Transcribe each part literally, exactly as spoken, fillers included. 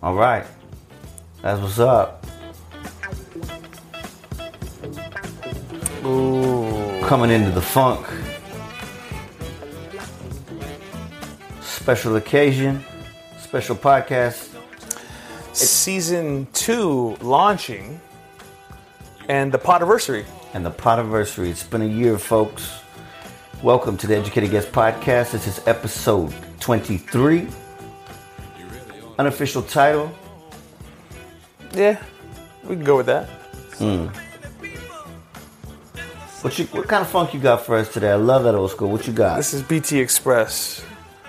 All right. That's what's up. Ooh. Coming into the funk. Special occasion. Special podcast. Season two launching. And the Podiversary. And the Podiversary. It's been a year, folks. Welcome to the Educated Guest Podcast. This is episode twenty-three. Unofficial title. Yeah, we can go with that. Mm. What you? What kind of funk you got for us today? I love that old school. What you got? This is B T Express.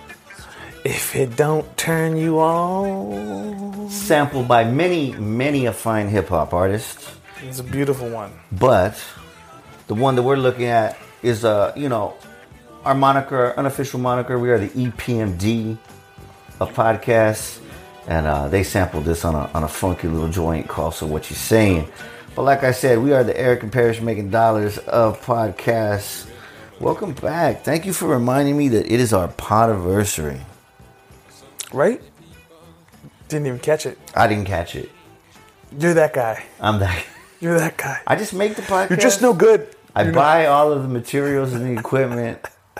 If it don't turn you on. Sampled by many, many a fine hip hop artist. It's a beautiful one. But the one that we're looking at is, uh, you know, our moniker, our unofficial moniker. We are the E P M D of podcasts. And uh, they sampled this on a on a funky little joint called So What You Saying. But like I said, we are the Eric and Parrish Making Dollars of podcasts. Welcome back. Thank you for reminding me that it is our podiversary. Right? Didn't even catch it. I didn't catch it. You're that guy. I'm that. You're that guy. I just make the podcast. You're just no good. I You're buy no- all of the materials and the equipment.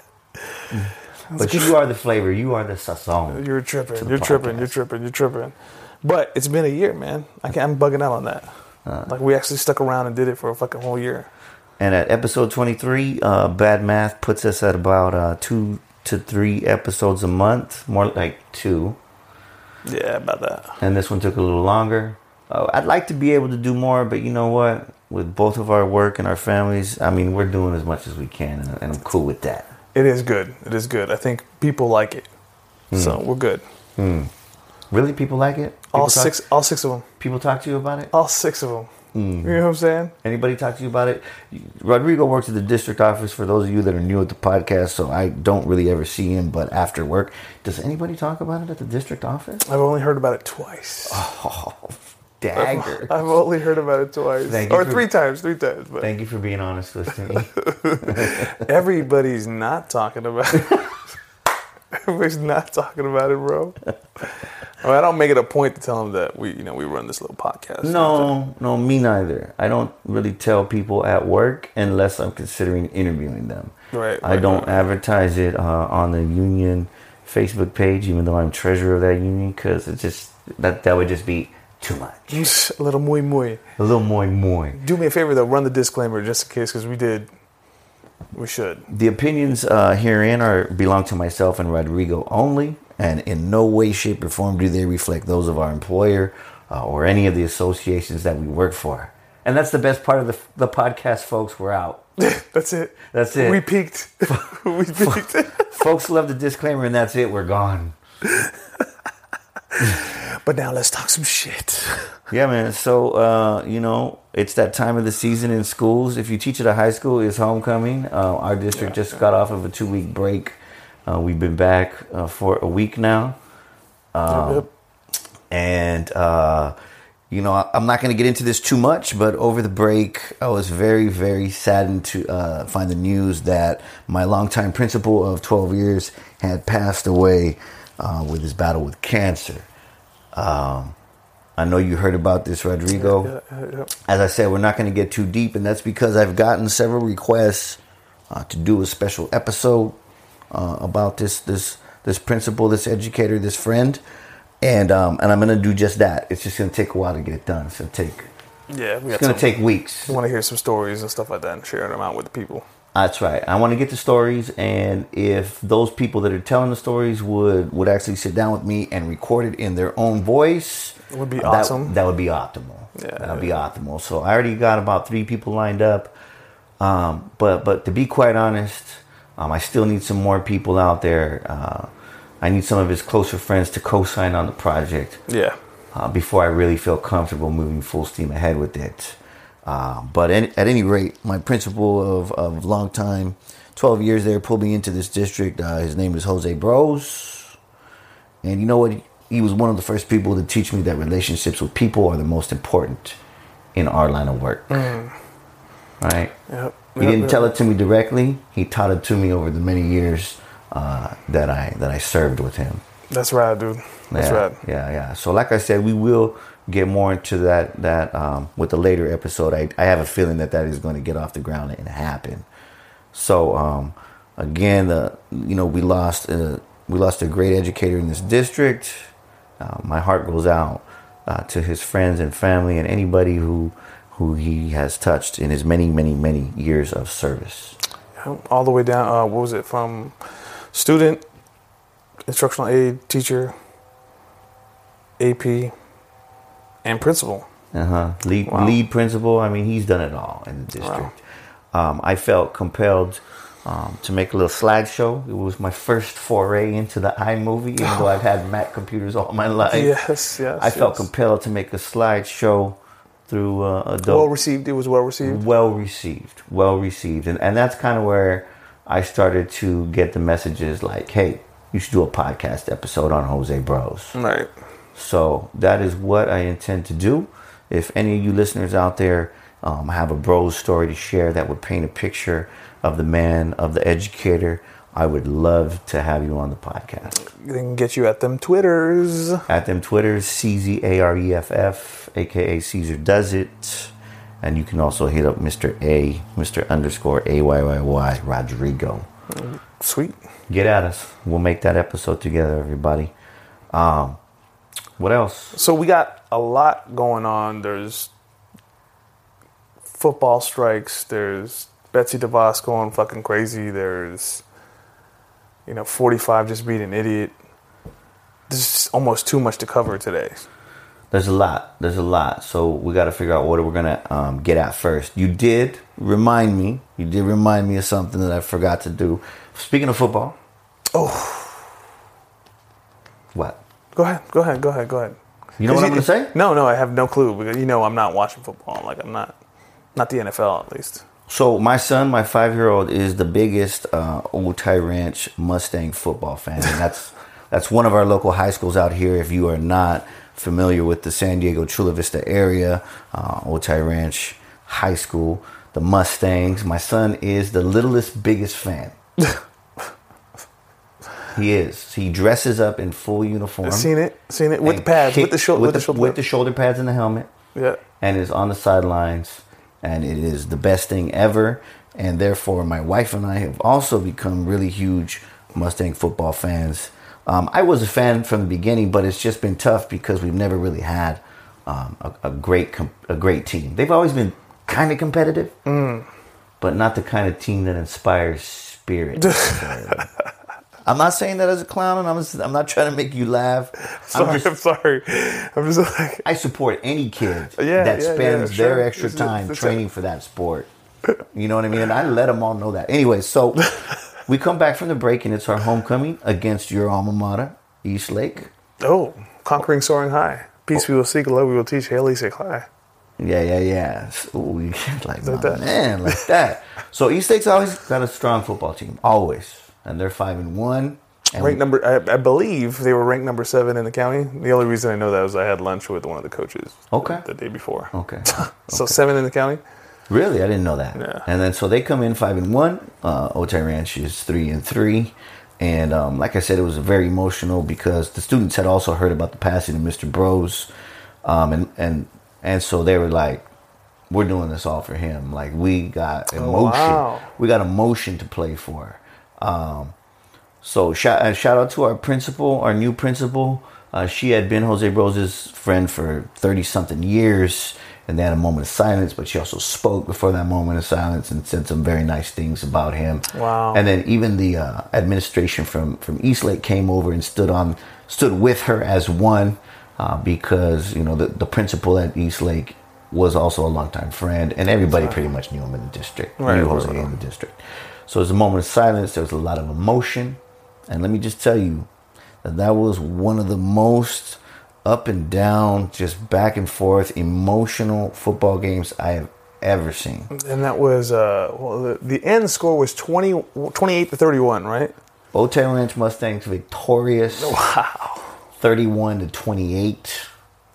But you are the flavor. You are the sazon. You're tripping. You're tripping. You're tripping. You're tripping. But it's been a year, man. I can't, I'm bugging out on that. Uh, like, we actually stuck around and did it for a fucking whole year. And at episode twenty-three, uh, Bad Math puts us at about uh, two to three episodes a month. More like two. Yeah, about that. And this one took a little longer. Uh, I'd like to be able to do more, but you know what? With both of our work and our families, I mean, we're doing as much as we can, and, and I'm cool with that. It is good. It is good. I think people like it. Mm. So we're good. Mm. Really? People like it? People all talk, six all six of them. People talk to you about it? All six of them. Mm. You know what I'm saying? Anybody talk to you about it? Rodrigo works at the district office, for those of you that are new at the podcast, so I don't really ever see him, but after work, does anybody talk about it at the district office? I've only heard about it twice. Oh, dagger. I've, I've only heard about it twice. Thank or for, three times, three times. But. Thank you for being honest with me. Everybody's not talking about it. Everybody's not talking about it, bro. I, mean, I don't make it a point to tell them that we, you know, we run this little podcast. No, no, me neither. I don't really tell people at work unless I'm considering interviewing them. Right. I right, don't right. advertise it uh, on the union Facebook page, even though I'm treasurer of that union, because it just that that would just be too much. A little muy muy. A little muy muy. Do me a favor though, run the disclaimer just in case, because we did. We should. The opinions uh, herein are belong to myself and Rodrigo only, and in no way, shape, or form do they reflect those of our employer uh, or any of the associations that we work for. And that's the best part of the the podcast, folks. We're out. That's it. That's it. We peaked. we peaked. Folks love the disclaimer, and that's it. We're gone. But now let's talk some shit. Yeah, man. So, uh, you know, it's that time of the season in schools. If you teach at a high school, it's homecoming. Uh, our district yeah, just yeah. got off of a two-week break. Uh, we've been back uh, for a week now. Um, yep, yep. And, uh, you know, I'm not going to get into this too much, but over the break, I was very, very saddened to uh, find the news that my longtime principal of twelve years had passed away uh, with his battle with cancer. Um, I know you heard about this, Rodrigo. Yeah, yeah, yeah. As I said, we're not going to get too deep, and that's because I've gotten several requests uh, to do a special episode uh, about this this this principal, this educator, this friend, and um, and I'm going to do just that. It's just going to take a while to get it done. It's going to take yeah, we it's going to take weeks. We want to hear some stories and stuff like that, and share them out with the people. That's right. I want to get the stories, and if those people that are telling the stories would, would actually sit down with me and record it in their own voice, it would be that, awesome. That would be optimal. Yeah, that would yeah. be optimal. So I already got about three people lined up, um, but but to be quite honest, um, I still need some more people out there. Uh, I need some of his closer friends to co-sign on the project. Yeah. Uh, before I really feel comfortable moving full steam ahead with it. Uh, but any, at any rate, my principal of, of long time, twelve years there, pulled me into this district. Uh, his name is Jose Bros. And you know what? He, he was one of the first people to teach me that relationships with people are the most important in our line of work. Mm. Right? Yep. He yep, didn't yep. tell it to me directly. He taught it to me over the many years uh, that I that I served with him. That's right, dude. That's yeah, right. Yeah, yeah. So like I said, we will get more into that that um, with the later episode. I, I have a feeling that that is going to get off the ground and happen. So um, again, uh, you know, we lost uh, we lost a great educator in this district. Uh, my heart goes out uh, to his friends and family and anybody who who he has touched in his many, many, many years of service. All the way down. Uh, what was it from? Student, instructional aide, teacher, A P, and principal. Uh huh. Lead Wow. lead principal. I mean, he's done it all in the district. Wow. Um, I felt compelled um, to make a little slideshow. It was my first foray into the iMovie, even though I've had Mac computers all my life. Yes, yes. I felt yes. compelled to make a slideshow through uh, Adobe. Well received. It was well received. Well received. Well received. And and that's kind of where I started to get the messages like, hey, you should do a podcast episode on Jose Bros. Right. So that is what I intend to do. If any of you listeners out there um, have a Bros story to share that would paint a picture of the man, of the educator, I would love to have you on the podcast. They can get you at them Twitters. At them Twitters, C Z A R E F F, a k a. Caesar Does It. And you can also hit up Mister A, Mister underscore A Y Y Y Rodrigo. Sweet. Get at us. We'll make that episode together, everybody. Um, what else? So we got a lot going on. There's football strikes. There's Betsy DeVos going fucking crazy. There's, you know, forty-five just beat an idiot. There's almost too much to cover today. There's a lot. There's a lot. So we got to figure out what we're going to um, get at first. You did remind me. You did remind me of something that I forgot to do. Speaking of football. Oh. What? Go ahead. Go ahead. Go ahead. Go ahead. You know what I'm going to say? No, no, I have no clue because you know I'm not watching football. Like I'm not, not the N F L at least. So my son, my five-year-old, is the biggest uh, Otay Ranch Mustang football fan, and that's that's one of our local high schools out here. If you are not familiar with the San Diego Chula Vista area, uh, Otay Ranch High School, the Mustangs. My son is the littlest, biggest fan. He is. He dresses up in full uniform. Seen it, seen it with the pads, kick, with the shoulder, with, with the, the, shoulder, with the shoulder pads and the helmet. Yeah, and is on the sidelines, and it is the best thing ever. And therefore, my wife and I have also become really huge Mustang football fans. Um, I was a fan from the beginning, but it's just been tough because we've never really had um, a, a great com- a great team. They've always been kind of competitive, mm. but not the kind of team that inspires spirit. I'm not saying that as a clown, and I'm just, I'm not trying to make you laugh. Sorry, I'm, just, I'm sorry. I'm just like I support any kid yeah, that yeah, spends yeah, sure. their extra It's- time it's- training for that sport. You know what I mean? And I let them all know that. Anyway, so we come back from the break, and it's our homecoming against your alma mater, East Lake. Oh, conquering, soaring high. Peace we will seek, love we will teach. Hail, East Lake High. Yeah, yeah, yeah. Ooh, we like, Like my that. man, like that. So East Lake's always got a strong football team, always, and they're five and one. And Ranked number, I, I believe they were ranked number seven in the county. The only reason I know that was I had lunch with one of the coaches. Okay. The, the day before. Okay. So seven in the county. Really, I didn't know that. Yeah. And then so they come in five and one. Uh, Otay Ranch is three and three, and um, like I said, it was very emotional because the students had also heard about the passing of Mister Bros, um, and and and so they were like, "We're doing this all for him." Like we got emotion, wow. we got emotion to play for. Um, so shout uh, shout out to our principal, our new principal. Uh, she had been Jose Bros' friend for thirty something years. And they had a moment of silence, but she also spoke before that moment of silence and said some very nice things about him. Wow. And then even the uh, administration from, from East Lake came over and stood on stood with her as one uh, because, you know, the, the principal at East Lake was also a longtime friend, and everybody pretty much knew him in the district, Right, knew right, Jose right. in the district. So it was a moment of silence. There was a lot of emotion. And let me just tell you that that was one of the most up and down, just back and forth, emotional football games I have ever seen. And that was, uh, well, the, the end score was twenty, twenty-eight to thirty-one, right? Otay Ranch Mustangs victorious. Wow. thirty-one to twenty-eight.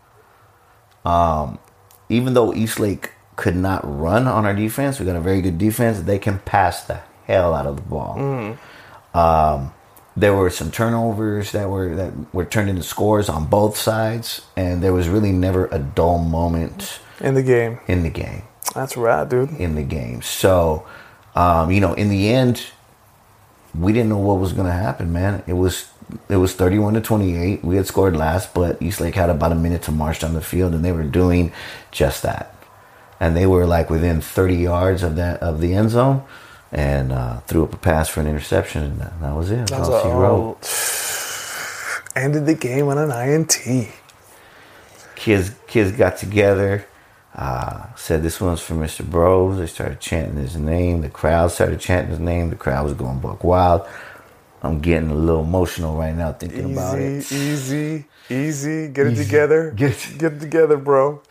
Um, even though East Lake could not run on our defense, we got a very good defense. They can pass the hell out of the ball. Mm. Um, there were some turnovers that were that were turned into scores on both sides, and there was really never a dull moment in the game. In the game, that's rad, dude. In the game, so um, you know, in the end, we didn't know what was going to happen, man. It was it was thirty-one to twenty-eight. We had scored last, but Eastlake had about a minute to march down the field, and they were doing just that. And they were like within thirty yards of that of the end zone, and uh, threw up a pass for an interception, and that, that was it. That was all she wrote. Ended the game on an I N T. Kids, kids got together, uh, said this one's for Mister Bros. They started chanting his name. The crowd started chanting his name. The crowd was going buck wild. I'm getting a little emotional right now thinking easy, about it. Easy, easy, get it easy. together. Get it, get it together, bro.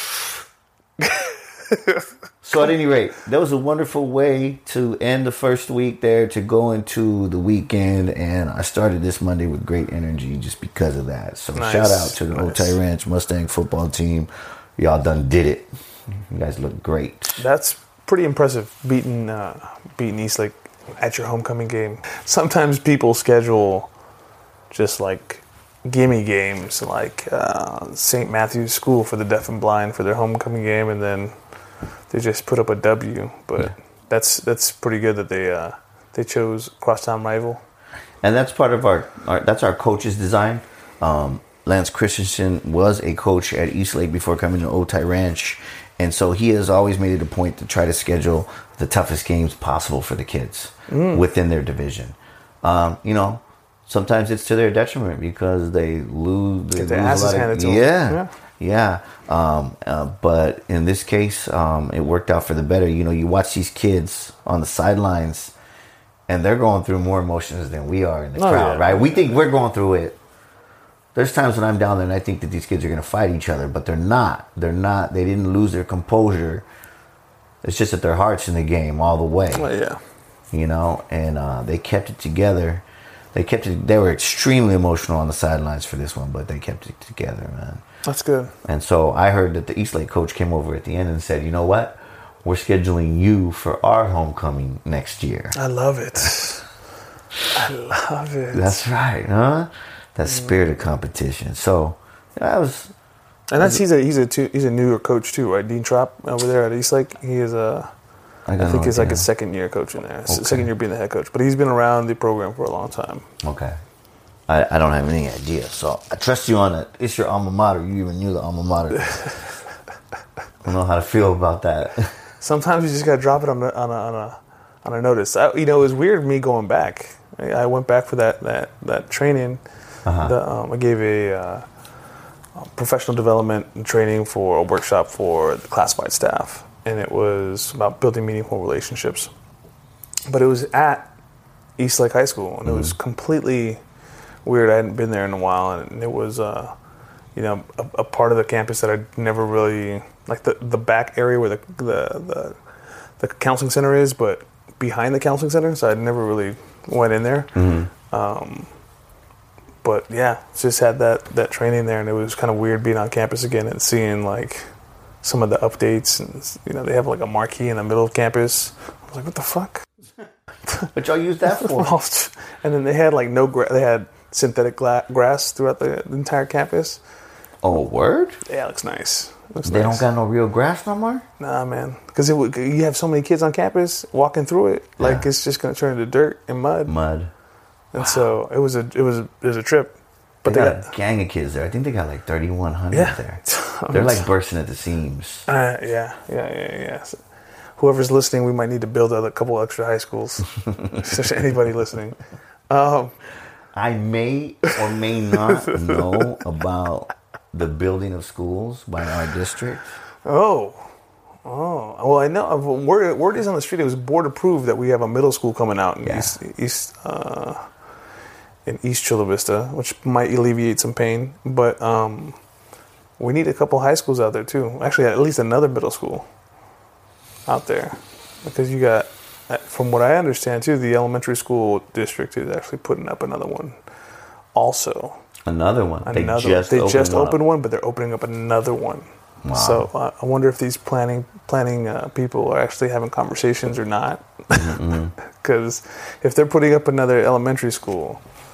So at any rate, that was a wonderful way to end the first week there, to go into the weekend, and I started this Monday with great energy just because of that. So nice. Shout out to the nice. Otay Ranch Mustang football team. Y'all done did it. You guys look great. That's pretty impressive, beating uh, beating Eastlake at your homecoming game. Sometimes people schedule just like gimme games, like uh, Saint Matthew's School for the Deaf and Blind for their homecoming game, and then they just put up a W. But yeah. that's that's pretty good that they uh, they chose crosstown rival. And that's part of our, our that's our coach's design. Um, Lance Christensen was a coach at Eastlake before coming to Otay Ranch, and so he has always made it a point to try to schedule the toughest games possible for the kids mm. within their division. Um, you know, sometimes it's to their detriment because they lose. They Get their asses handed to them. Yeah. yeah. Yeah, um, uh, but in this case, um, it worked out for the better. You know, you watch these kids on the sidelines, and they're going through more emotions than we are in the oh, crowd, yeah. right? We think we're going through it. There's times when I'm down there and I think that these kids are going to fight each other, but they're not. They're not. They didn't lose their composure. It's just that their heart's in the game all the way. Oh, yeah. You know, and uh, they kept it together. They kept it. They were extremely emotional on the sidelines for this one, but they kept it together, man. That's good. And so I heard that the Eastlake coach came over at the end and said, you know what? We're scheduling you for our homecoming next year. I love it. I love it. That's right, huh? That spirit of competition. So that was... And that's he's a he's a two, he's a newer coach too, right? Dean Trop over there at Eastlake. He is a... I, I think he's like a second year coach in there. Okay. Second year being the head coach. But he's been around the program for a long time. Okay. I, I don't have any idea, so I trust you on it. It's your alma mater. You even knew the alma mater. I don't know how to feel about that. Sometimes you just gotta drop it on a on a on a, on a notice. I, you know, it was weird me going back. I went back for that that that training. Uh-huh. The, um, I gave a uh, professional development training for a workshop for the classified staff, and it was about building meaningful relationships. But it was at Eastlake High School, and mm-hmm. it was completely weird. I hadn't been there in a while, and it was, uh, you know, a, a part of the campus that I'd never really, like the, the back area where the, the the the counseling center is, but behind the counseling center, so I'd never really went in there. Mm-hmm. Um, but yeah, just had that, that training there, and it was kind of weird being on campus again and seeing like some of the updates, and you know, they have like a marquee in the middle of campus. I was like, what the fuck? What y'all use that for? And then they had like no gra- they had synthetic gla- grass throughout the, the entire campus. Oh, word? Yeah, it looks nice. It looks they nice. don't got no real grass no more? Nah, man. Because you have so many kids on campus walking through it, yeah. like it's just gonna turn into dirt and mud. Mud. And wow. so it was a it was a, it was a trip. But they, they got, got a gang of kids there. I think they got like thirty-one hundred yeah. there. They're like bursting at the seams. Uh, yeah, yeah, yeah, yeah. So whoever's listening, we might need to build a couple extra high schools. If there's anybody listening. Um, I may or may not know about the building of schools by our district. Oh. Oh. Well, I know. Word, word is on the street. It was board approved that we have a middle school coming out in yeah. East, East, uh, in East Chula Vista, which might alleviate some pain. But um, we need a couple high schools out there, too. Actually, at least another middle school out there. Because you got... From what I understand, too, the elementary school district is actually putting up another one also. Another one? Another, they just, they opened, just one opened one, but they're opening up another one. Wow. So uh, I wonder if these planning planning uh, people are actually having conversations or not. Because mm-hmm. if they're putting up another elementary school,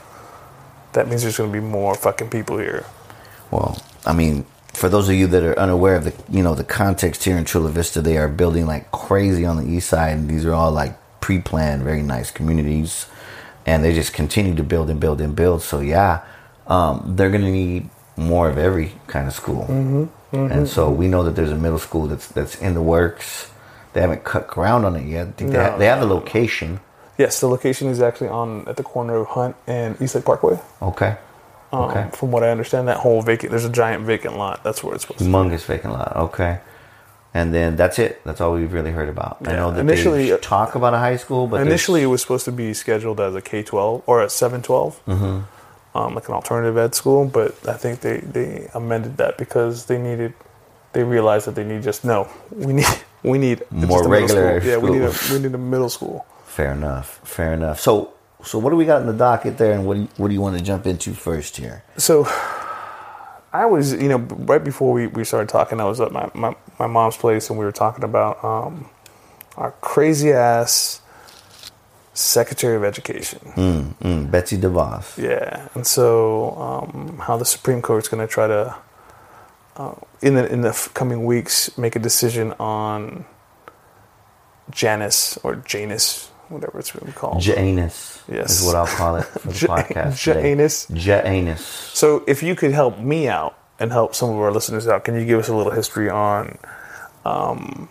that means there's going to be more fucking people here. Well, I mean, for those of you that are unaware of the, you know, the context here in Chula Vista, they are building like crazy on the east side, and these are all like pre-planned, very nice communities, and they just continue to build and build and build. So yeah, um, they're going to need more of every kind of school, mm-hmm, mm-hmm, and so mm-hmm. we know that there's a middle school that's that's in the works. They haven't cut ground on it yet. I think No, they, ha- they have no, the location. Yes, the location is actually on at the corner of Hunt and Eastlake Parkway. Okay. Um, Okay. From what I understand, that whole vacant, there's a giant vacant lot. That's where it's supposed Humongous vacant lot. Okay. And then that's it. That's all we've really heard about. Yeah. I know that Initially, they talk about a high school, but initially it was supposed to be scheduled as a K twelve or a seven twelve, mm-hmm. um, like an alternative ed school. But I think they, they amended that because they needed, they realized that they need just no, we need we need more just a regular middle school. Yeah, we need a school. we need a middle school. Fair enough. Fair enough. So so what do we got in the docket there, and what do you, what do you want to jump into first here? So I was, you know, right before we, we started talking, I was at my, my, my mom's place and we were talking about um, our crazy ass Secretary of Education. Mm, mm, Betsy DeVos. Yeah. And so um, how the Supreme Court's going to try to, uh, in the in the coming weeks, make a decision on Janice or Janus, whatever it's really called. Janus. Yes. Is what I'll call it for the J- podcast. Janus. Janus. So if you could help me out and help some of our listeners out, can you give us a little history on um,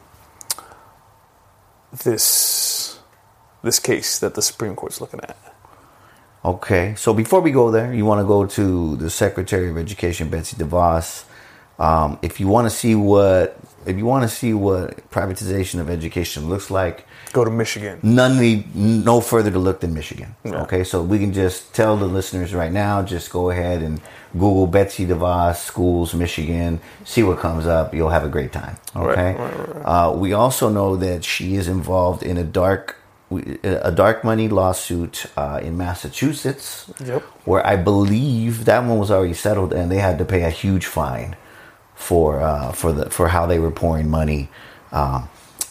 this this case that the Supreme Court's looking at? Okay. So before we go there, you want to go to the Secretary of Education, Betsy DeVos. Um, if you want to see what if you want to see what privatization of education looks like, go to Michigan. None need no further to look than Michigan. Yeah. Okay, so we can just tell the listeners right now, just go ahead and Google Betsy DeVos schools Michigan, see what comes up. You'll have a great time. Okay. Right, right, right. Uh, we also know that she is involved in a dark a dark money lawsuit uh, in Massachusetts. Yep. Where I believe that one was already settled, and they had to pay a huge fine for uh, for the for how they were pouring money um,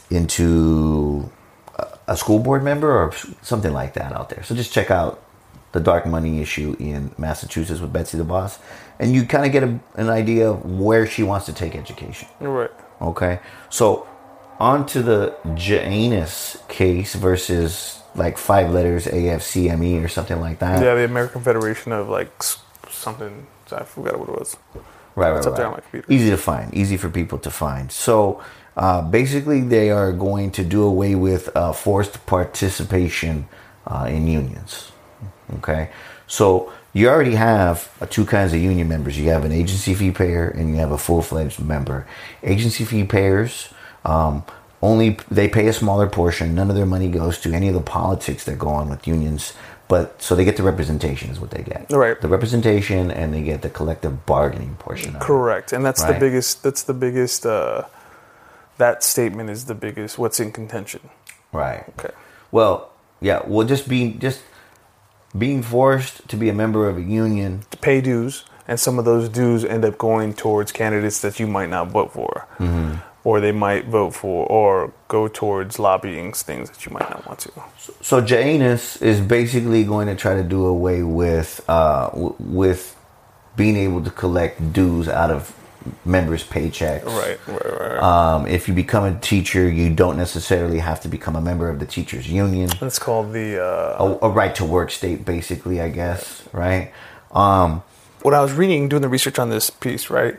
into a school board member or something like that out there. So just check out the dark money issue in Massachusetts with Betsy DeVos, and you kind of get a, an idea of where she wants to take education. Right. Okay. So on to the Janus case versus like five letters A F C M E or something like that. Yeah, the American Federation of like s- something. I forgot what it was. Right, right, It's up right. there on my computer. Easy to find, easy for people to find. So uh, basically, they are going to do away with uh, forced participation uh, in unions. Okay, so you already have uh, two kinds of union members. You have an agency fee payer and you have a full-fledged member. Agency fee payers um, only they pay a smaller portion. None of their money goes to any of the politics that go on with unions. But so they get the representation is what they get. Right. The representation, and they get the collective bargaining portion of it. Correct, and that's Right. the biggest. That's the biggest. Uh, that statement is the biggest. What's in contention? Right. Okay. Well, yeah. Well, just being just being forced to be a member of a union. To pay dues, and some of those dues end up going towards candidates that you might not vote for, mm-hmm. or they might vote for, or go towards lobbying things that you might not want to. So Janus is basically going to try to do away with uh, w- with being able to collect dues out of members' paychecks. Right, right, right. Um, if you become a teacher, you don't necessarily have to become a member of the teachers' union. That's called the. Uh, A, a right to work state, basically, I guess. Right. Um, when I was reading, doing the research on this piece, right,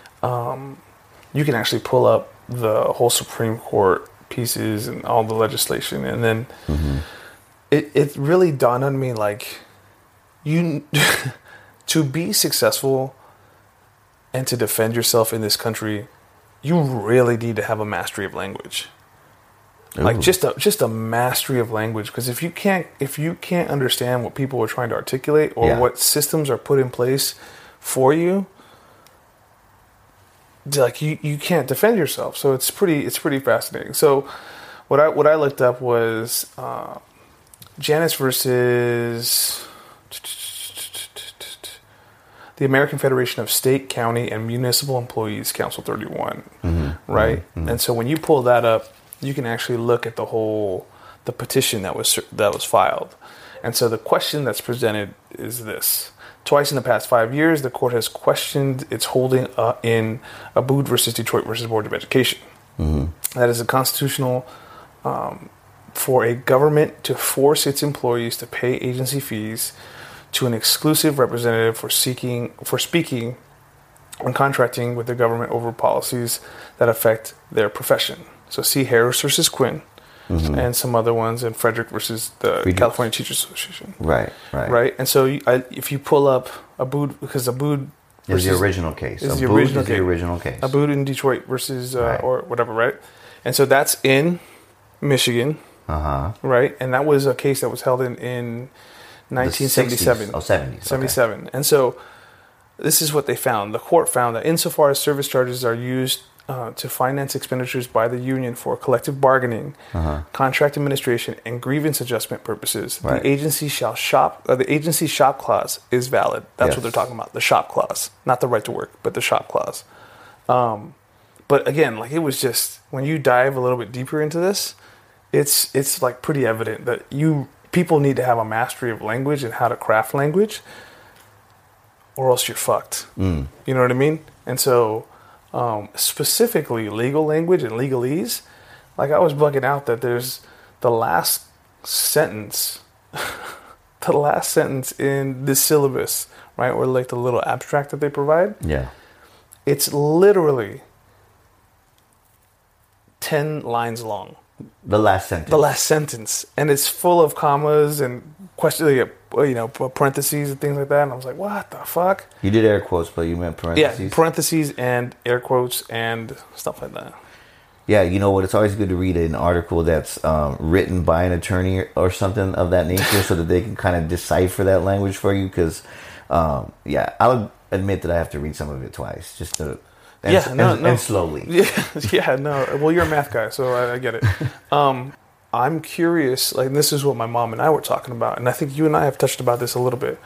um, you can actually pull up the whole Supreme Court pieces and all the legislation, and then mm-hmm. it it really dawned on me, like, you to be successful and to defend yourself in this country, you really need to have a mastery of language. Ooh. Like just a just a mastery of language, because if you can't if you can't understand what people are trying to articulate, or yeah. what systems are put in place for you, like you, you can't defend yourself. So it's pretty it's pretty fascinating. So what I what I looked up was uh, Janus versus the American Federation of State, County, and Municipal Employees, Council thirty-one, mm-hmm. right? Mm-hmm. And so when you pull that up, you can actually look at the whole the petition that was that was filed, And so the question that's presented is this. Twice in the past five years, the court has questioned its holding uh, in Abood versus Detroit versus Board of Education. Mm-hmm. That is a constitutional um, for a government to force its employees to pay agency fees to an exclusive representative for seeking for speaking and contracting with the government over policies that affect their profession. So see Harris versus Quinn. Mm-hmm. And some other ones, and Frederick versus the Friedrichs. California Teachers Association. Right, right. Right? And so you, I, if you pull up Abood, because Abood is the original case. Is Abood the original is case. the original case. Abood in Detroit versus, uh, right. or whatever, right? And so that's in Michigan. Uh-huh. Right? And that was a case that was held in, in nineteen seventy-seven. Oh, seventies. seventy-seven. Okay. And so this is what they found. The court found that insofar as service charges are used Uh, to finance expenditures by the union for collective bargaining, uh-huh. contract administration, and grievance adjustment purposes, right. the agency shall shop. Uh, the agency shop clause is valid. That's yes. what they're talking about. The shop clause, not the right to work, but the shop clause. Um, but again, like it was just when you dive a little bit deeper into this, it's it's like pretty evident that you people need to have a mastery of language and how to craft language, or else you're fucked. Mm. You know what I mean? And so. Um, specifically legal language and legalese, like I was bugging out that there's the last sentence, the last sentence in this syllabus, right? Or like the little abstract that they provide. Yeah. It's literally ten lines long. The last sentence. The last sentence. And it's full of commas and questions, you know, parentheses and things like that. And I was like, what the fuck? You did air quotes, but you meant parentheses? Yeah, parentheses and air quotes and stuff like that. Yeah, you know what? It's always good to read an article that's um, written by an attorney or something of that nature so that they can kind of decipher that language for you. Because, um, yeah, I'll admit that I have to read some of it twice just to... And, yeah, no, and, no. and slowly. Yeah, yeah, no. Well, you're a math guy, so I, I get it. Um, I'm curious, like, this is what my mom and I were talking about, and I think you and I have touched about this a little bit.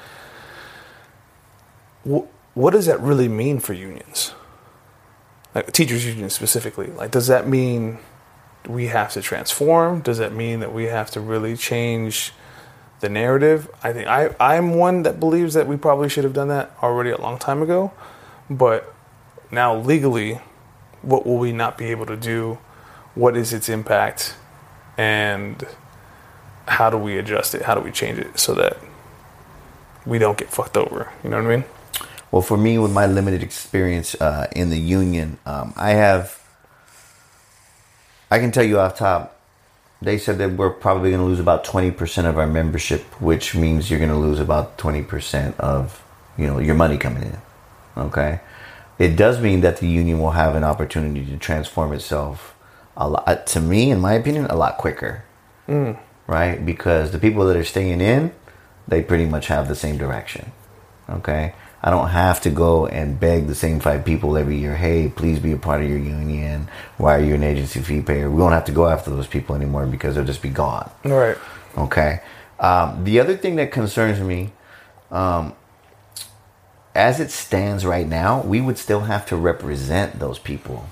What, what does that really mean for unions? Like, teachers' unions specifically. Like, does that mean we have to transform? Does that mean that we have to really change the narrative? I think I, I'm one that believes that we probably should have done that already a long time ago, but now legally, what will we not be able to do? What is its impact? And how do we adjust it? How do we change it so that we don't get fucked over? You know what I mean? Well, for me, with my limited experience uh, in the union, um, I have, I can tell you off top, they said that we're probably going to lose about twenty percent of our membership, which means you're going to lose about twenty percent of, you know, your money coming in. Okay? It does mean that the union will have an opportunity to transform itself a lot, to me, in my opinion, a lot quicker. Mm. Right? Because the people that are staying in, they pretty much have the same direction. Okay? I don't have to go and beg the same five people every year, hey, please be a part of your union. Why are you an agency fee payer? We don't have to go after those people anymore because they'll just be gone. Right. Okay? Um, the other thing that concerns me, um, as it stands right now, we would still have to represent those people.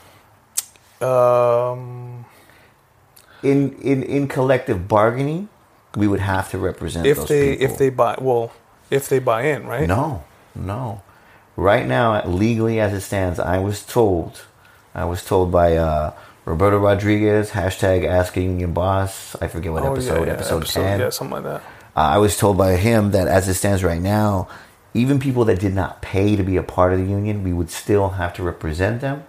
Um, in in in collective bargaining, we would have to represent if those they people. if they buy well, if they buy in, right? No, no. Right now, legally as it stands, I was told, I was told by uh, Roberto Rodriguez, hashtag Ask a Union Boss. I forget what oh, episode, yeah, yeah, episode, episode ten. Yeah, something like that. Uh, I was told by him that as it stands right now, even people that did not pay to be a part of the union, we would still have to represent them.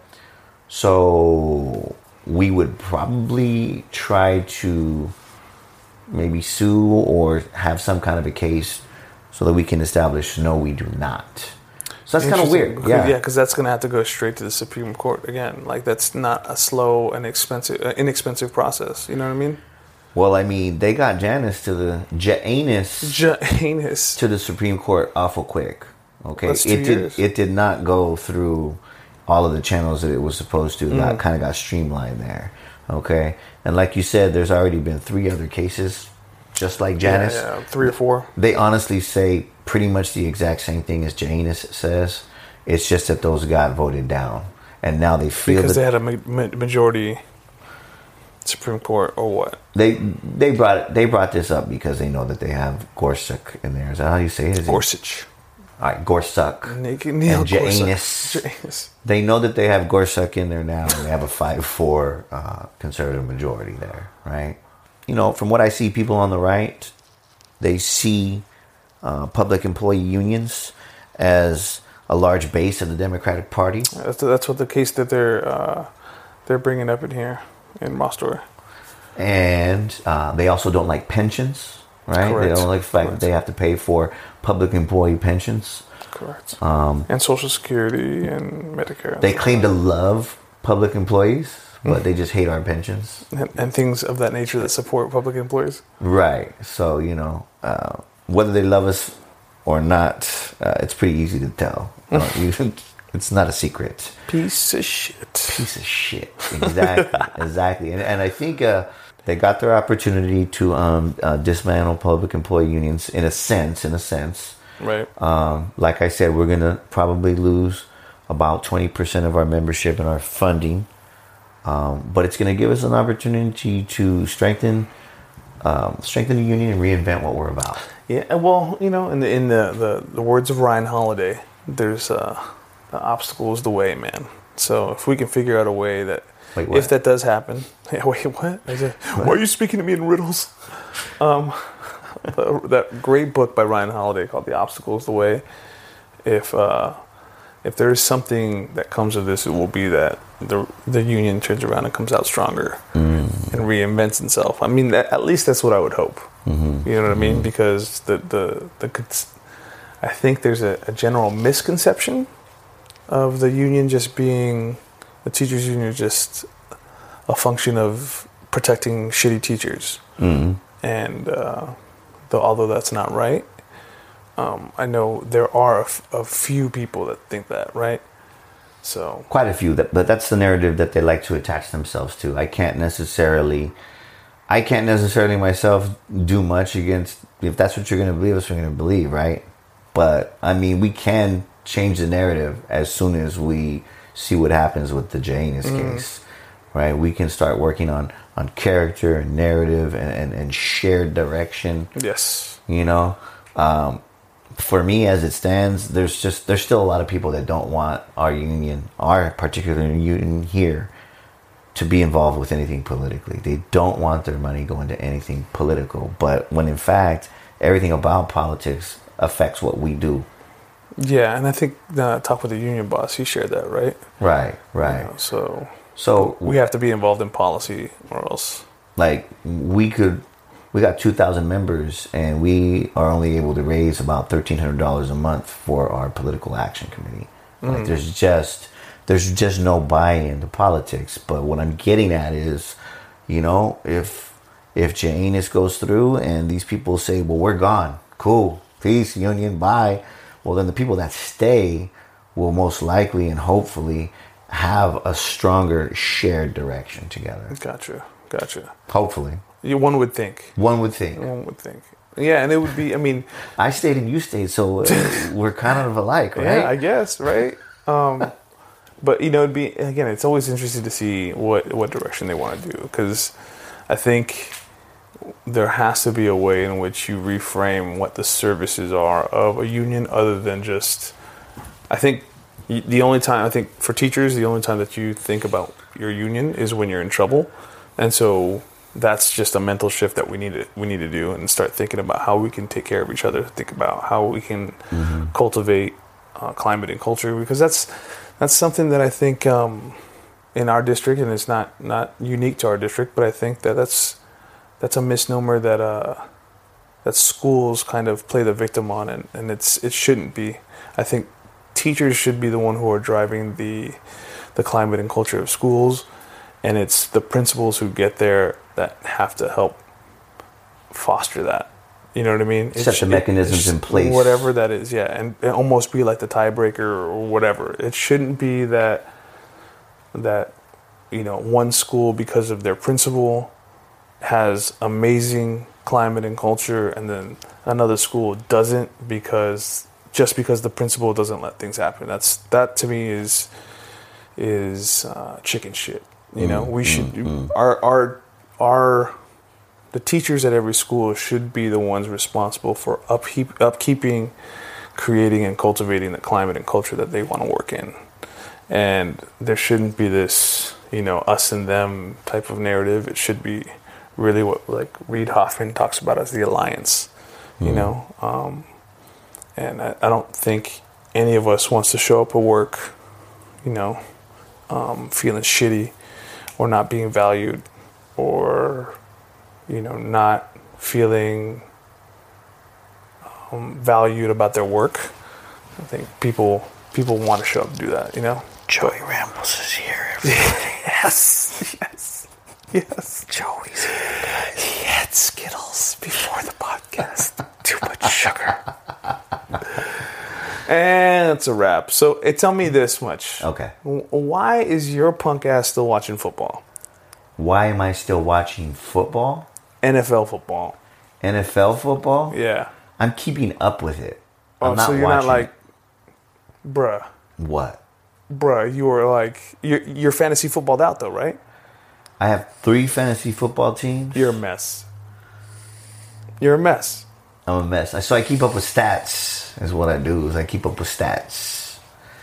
So we would probably try to maybe sue or have some kind of a case so that we can establish, no, we do not. So that's kind of weird. Yeah, yeah, because that's going to have to go straight to the Supreme Court again. Like, that's not a slow and expensive, uh, inexpensive process. You know what I mean? Well, I mean, they got Janus to the Janus Janus to the Supreme Court awful quick. Okay, That's two it did. years. It did not go through all of the channels that it was supposed to. Mm-hmm. That kind of got streamlined there. Okay, and like you said, there's already been three other cases, just like Janus. Yeah, yeah, three or four. They honestly say pretty much the exact same thing as Janus says. It's just that those got voted down, and now they feel because that they had a ma- majority Supreme Court or what? They they brought it. They brought this up because they know that they have Gorsuch in there. Is that how you say it? Is Gorsuch. It? All right, Gorsuch Nick, and Neil Janus. Janus. They know that they have Gorsuch in there now, and they have a five four uh, conservative majority there, right? You know, from what I see, people on the right, they see uh, public employee unions as a large base of the Democratic Party. That's that's what the case that they're uh, they're bringing up in here in Mostor. And uh, they also don't like pensions, right? Correct. They don't like the fact that they have to pay for public employee pensions. Correct. Um, and Social Security and Medicare. And they claim to love public employees, but they just hate our pensions. And, and things of that nature that support public employees. Right. So, you know, uh, whether they love us or not, uh, it's pretty easy to tell. Uh, you, it's not a secret. Piece of shit. Piece of shit. Exactly. exactly. And, and I think uh, they got their opportunity to um, uh, dismantle public employee unions in a sense, in a sense. Right. Um, like I said, we're going to probably lose about twenty percent of our membership and our funding. Um, but it's going to give us an opportunity to strengthen um, strengthen the union and reinvent what we're about. Yeah, well, you know, in the in the, the, the words of Ryan Holiday, there's uh, the obstacle is the way, man. So if we can figure out a way that, Wait, what? if that does happen, yeah, wait, what? I said, What? Why are you speaking to me in riddles? Um, that great book by Ryan Holiday called "The Obstacle Is the Way." If uh, if there is something that comes of this, it will be that the the union turns around and comes out stronger mm. and reinvents itself. I mean, that, at least that's what I would hope. Mm-hmm. You know what mm-hmm. I mean? Because the the the I think there's a, a general misconception of the union just being the teachers' union, just a function of protecting shitty teachers. Mm-hmm. And uh, though, although that's not right, um, I know there are a, f- a few people that think that, right? So quite a few, that, but that's the narrative that they like to attach themselves to. I can't necessarily, I can't necessarily myself do much against, if that's what you're going to believe, that's what you're going to believe, right? But I mean, we can change the narrative as soon as we see what happens with the Janus mm. case, right? We can start working on, on character and narrative and, and, and shared direction. Yes. You know, um, for me, as it stands, there's just there's still a lot of people that don't want our union, our particular union here, to be involved with anything politically. They don't want their money going to anything political. But when in fact, everything about politics affects what we do. Yeah, and I think uh, talk with the union boss, he shared that, right? Right, right. You know, so, so we have to be involved in policy, or else, like, we could. We got two thousand members, and we are only able to raise about thirteen hundred dollars a month for our political action committee. Mm. Like, there's just there's just no buy-in to politics. But what I'm getting at is, you know, if if Janus goes through and these people say, well, we're gone, cool, peace, union, bye. Well, then the people that stay will most likely and hopefully have a stronger shared direction together. Gotcha, gotcha. Hopefully. Yeah, one would think. One would think. One would think. Yeah, and it would be, I mean... I stayed and you stayed, so uh, we're kind of alike, right? Yeah, I guess, right? Um, but, you know, it'd be, again, it's always interesting to see what, what direction they want to do. Because I think there has to be a way in which you reframe what the services are of a union other than just... I think the only time, I think for teachers, the only time that you think about your union is when you're in trouble. And so... that's just a mental shift that we need to we need to do and start thinking about how we can take care of each other. Think about how we can mm-hmm. cultivate uh, climate and culture, because that's that's something that I think um, in our district, and it's not, not unique to our district, but I think that that's that's a misnomer that uh, that schools kind of play the victim on, and, and it's it shouldn't be. I think teachers should be the one who are driving the the climate and culture of schools, and it's the principals who get there that have to help foster that. You know what I mean? Set the mechanisms in place. Whatever that is, yeah. And, and almost be like the tiebreaker or whatever. It shouldn't be that, that, you know, one school, because of their principal, has amazing climate and culture, and then another school doesn't, because just because the principal doesn't let things happen. That's that to me is is uh, chicken shit. You know, mm, we should mm, mm. our our our the teachers at every school should be the ones responsible for upkeep, upkeeping, creating, and cultivating the climate and culture that they want to work in. And there shouldn't be this, you know, us and them type of narrative. It should be really what, like, Reid Hoffman talks about as the alliance, you mm. know. Um, and I, I don't think any of us wants to show up at work, you know, um, feeling shitty or not being valued or, you know, not feeling um, valued about their work. I think people people want to show up and do that, you know. Joey Rambles is here, everybody. Yes, yes, yes. Joey's here, guys. He had Skittles before the podcast. Too much sugar. And it's a wrap. So uh, tell me this much. Okay. Why is your punk ass still watching football? Why am I still watching football? N F L football. N F L football? Yeah. I'm keeping up with it. Oh, I'm not so you're watching not like, bruh. What? Bruh, you were like, you're, you're fantasy footballed out though, right? I have three fantasy football teams. You're a mess. You're a mess. I'm a mess. So I keep up with stats, is what I do, is I keep up with stats.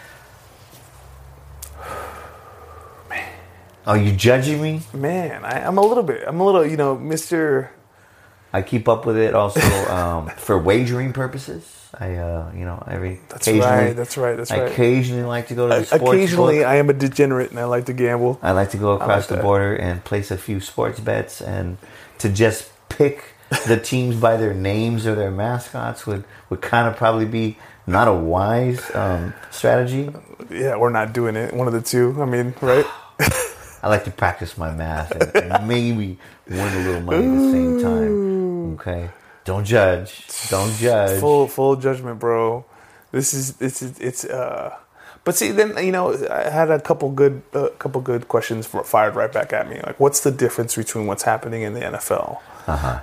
Man. Are you judging me? Man, I, I'm a little bit. I'm a little, you know, Mister I keep up with it also um, for wagering purposes. I, uh, you know, every That's right. That's right. That's I right. occasionally like to go to the sports Occasionally, book. I am a degenerate and I like to gamble. I like to go across like the that. border and place a few sports bets, and to just pick the teams by their names or their mascots would, would kind of probably be not a wise um, strategy. Yeah, we're not doing it. One of the two. I mean, right? I like to practice my math and, and maybe win a little money at the same time. Okay, don't judge. Don't judge. Full full judgment, bro. This is it's it's uh. But see, then you know, I had a couple good a uh, couple good questions fired right back at me. Like, what's the difference between what's happening in the N F L uh-huh.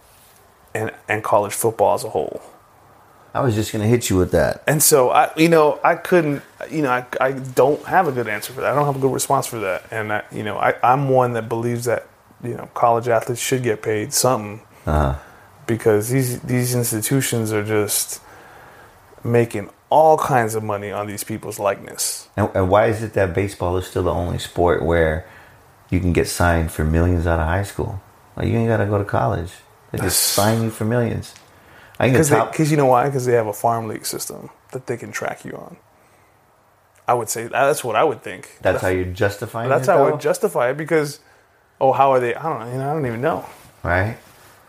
and and college football as a whole? I was just gonna hit you with that. And so I, you know, I couldn't, you know, I, I don't have a good answer for that. I don't have a good response for that. And I, you know, I, I'm one that believes that, you know, college athletes should get paid something uh-huh. because these these institutions are just making all kinds of money on these people's likeness. And, and why is it that baseball is still the only sport where you can get signed for millions out of high school? Like, you ain't gotta go to college; they just sign you for millions. Because top... you know why? Because they have a farm league system that they can track you on. I would say that's what I would think. That's, that's how you're justifying that's it. That's how though? I would justify it because, oh, how are they? I don't know. You know, I don't even know. Right.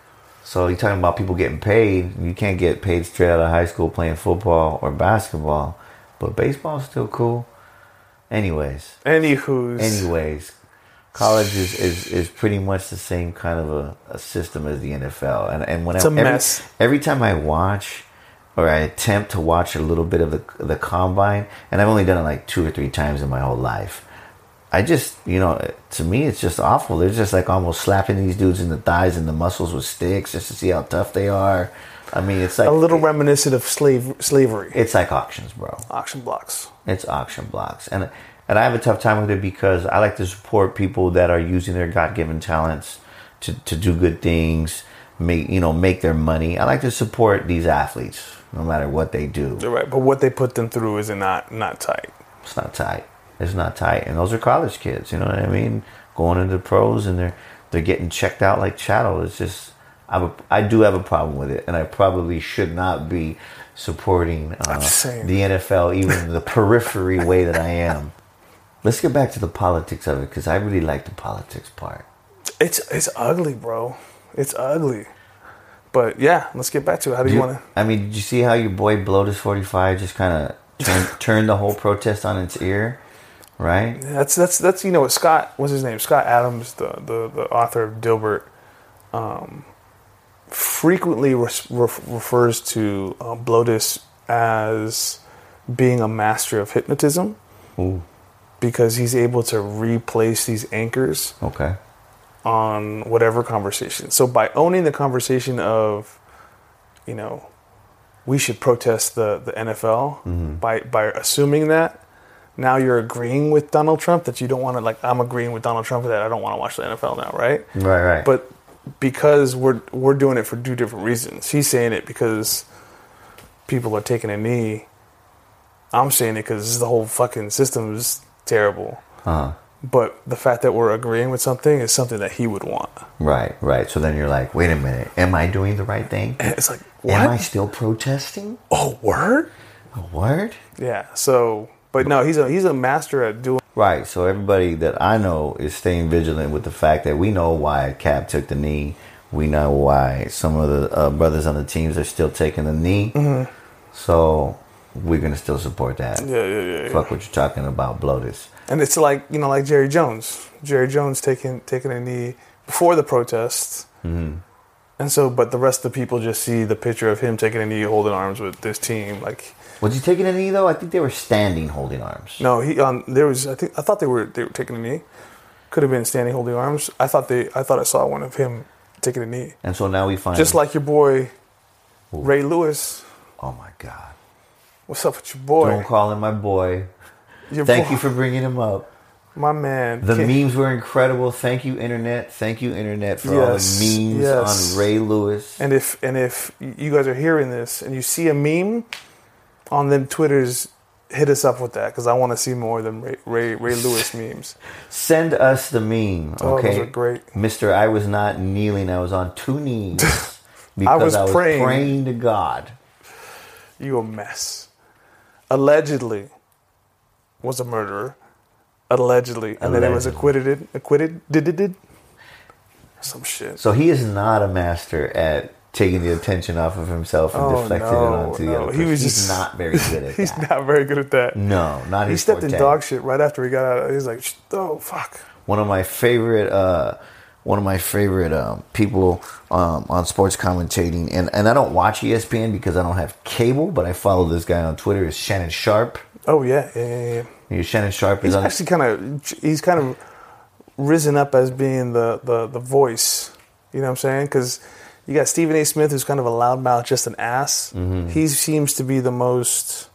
So you're talking about people getting paid. You can't get paid straight out of high school playing football or basketball, but baseball's still cool. Anyways. Anywho's. Anyways. College is, is, is pretty much the same kind of a, a system as the N F L. And, and when it's I, a mess. Every, every time I watch or I attempt to watch a little bit of the, the combine, and I've only done it like two or three times in my whole life, I just, you know, to me, it's just awful. They're just like almost slapping these dudes in the thighs and the muscles with sticks just to see how tough they are. I mean, it's like... a little reminiscent of slave slavery. It's like auctions, bro. Auction blocks. It's auction blocks. And... And I have a tough time with it because I like to support people that are using their God-given talents to, to do good things, make you know make their money. I like to support these athletes, no matter what they do. You're right, but what they put them through is not not tight. It's not tight. It's not tight. And those are college kids. You know what I mean? Going into the pros and they're they're getting checked out like chattel. It's just I have a, I do have a problem with it, and I probably should not be supporting uh, the N F L, even the periphery way that I am. Let's get back to the politics of it, because I really like the politics part. It's it's ugly, bro. It's ugly. But yeah, let's get back to it. How do, do you want to... I mean, did you see how your boy Blotus forty-five just kind of turned, turned the whole protest on its ear? Right? That's, that's, that's you know, what Scott, what's his name? Scott Adams, the, the, the author of Dilbert, um, frequently re- re- refers to uh, Blotus as being a master of hypnotism. Ooh. Because he's able to replace these anchors okay. on whatever conversation. So by owning the conversation of, you know, we should protest the, the N F L, mm-hmm. by by assuming that, now you're agreeing with Donald Trump that you don't want to, like, I'm agreeing with Donald Trump that I don't want to watch the N F L now, right? Right, right. But because we're we're doing it for two different reasons. He's saying it because people are taking a knee. I'm saying it because the whole fucking system is terrible. Uh-huh. But the fact that we're agreeing with something is something that he would want. Right, right. So then you're like, wait a minute, am I doing the right thing? And it's like, what? Am I still protesting? Oh, word? A word? Yeah. So, but no, he's a he's a master at doing. Right. So everybody that I know is staying vigilant with the fact that we know why Cap took the knee. We know why some of the uh, brothers on the teams are still taking the knee. Mm-hmm. So we're gonna still support that. Yeah, yeah, yeah. Fuck yeah. what you're talking about, blow this. And it's like, you know, like Jerry Jones. Jerry Jones taking taking a knee before the protests. Mm-hmm. And so, but the rest of the people just see the picture of him taking a knee, holding arms with this team. Like, was he taking a knee though? I think they were standing, holding arms. No, he um there was I think I thought they were they were taking a knee. Could have been standing, holding arms. I thought they I thought I saw one of him taking a knee. And so now we find just like your boy Ooh. Ray Lewis. Oh my God! What's up with your boy? Don't call him my boy. Your Thank boy. you for bringing him up. My man. The Can't... memes were incredible. Thank you, internet. Thank you, internet, for yes, all the memes yes. on Ray Lewis. And if and if you guys are hearing this and you see a meme on them Twitters, hit us up with that because I want to see more than Ray, Ray Ray Lewis memes. Send us the meme, okay? Oh, those are great. Mister I was not kneeling. I was on two knees because I was, I was praying. praying to God. You a mess. Allegedly was a murderer. Allegedly. And Allegedly. then it was acquitted. Acquitted? Did, did, did? Some shit. So he is not a master at taking the attention off of himself and oh, deflecting no, it onto the no. other person. He was He's just, not very good at he's that. He's not very good at that. No, not he his He stepped forte. in dog shit right after he got out. He was like, oh, fuck. One of my favorite... Uh, One of my favorite um, people um, on sports commentating, and, and I don't watch E S P N because I don't have cable, but I follow this guy on Twitter. Is Shannon Sharp? Oh yeah, yeah, yeah. yeah. Shannon Sharp he's is on actually kind of he's kind of risen up as being the, the, the voice. You know what I'm saying? Because you got Stephen A. Smith, who's kind of a loudmouth, just an ass. Mm-hmm. He seems to be the most.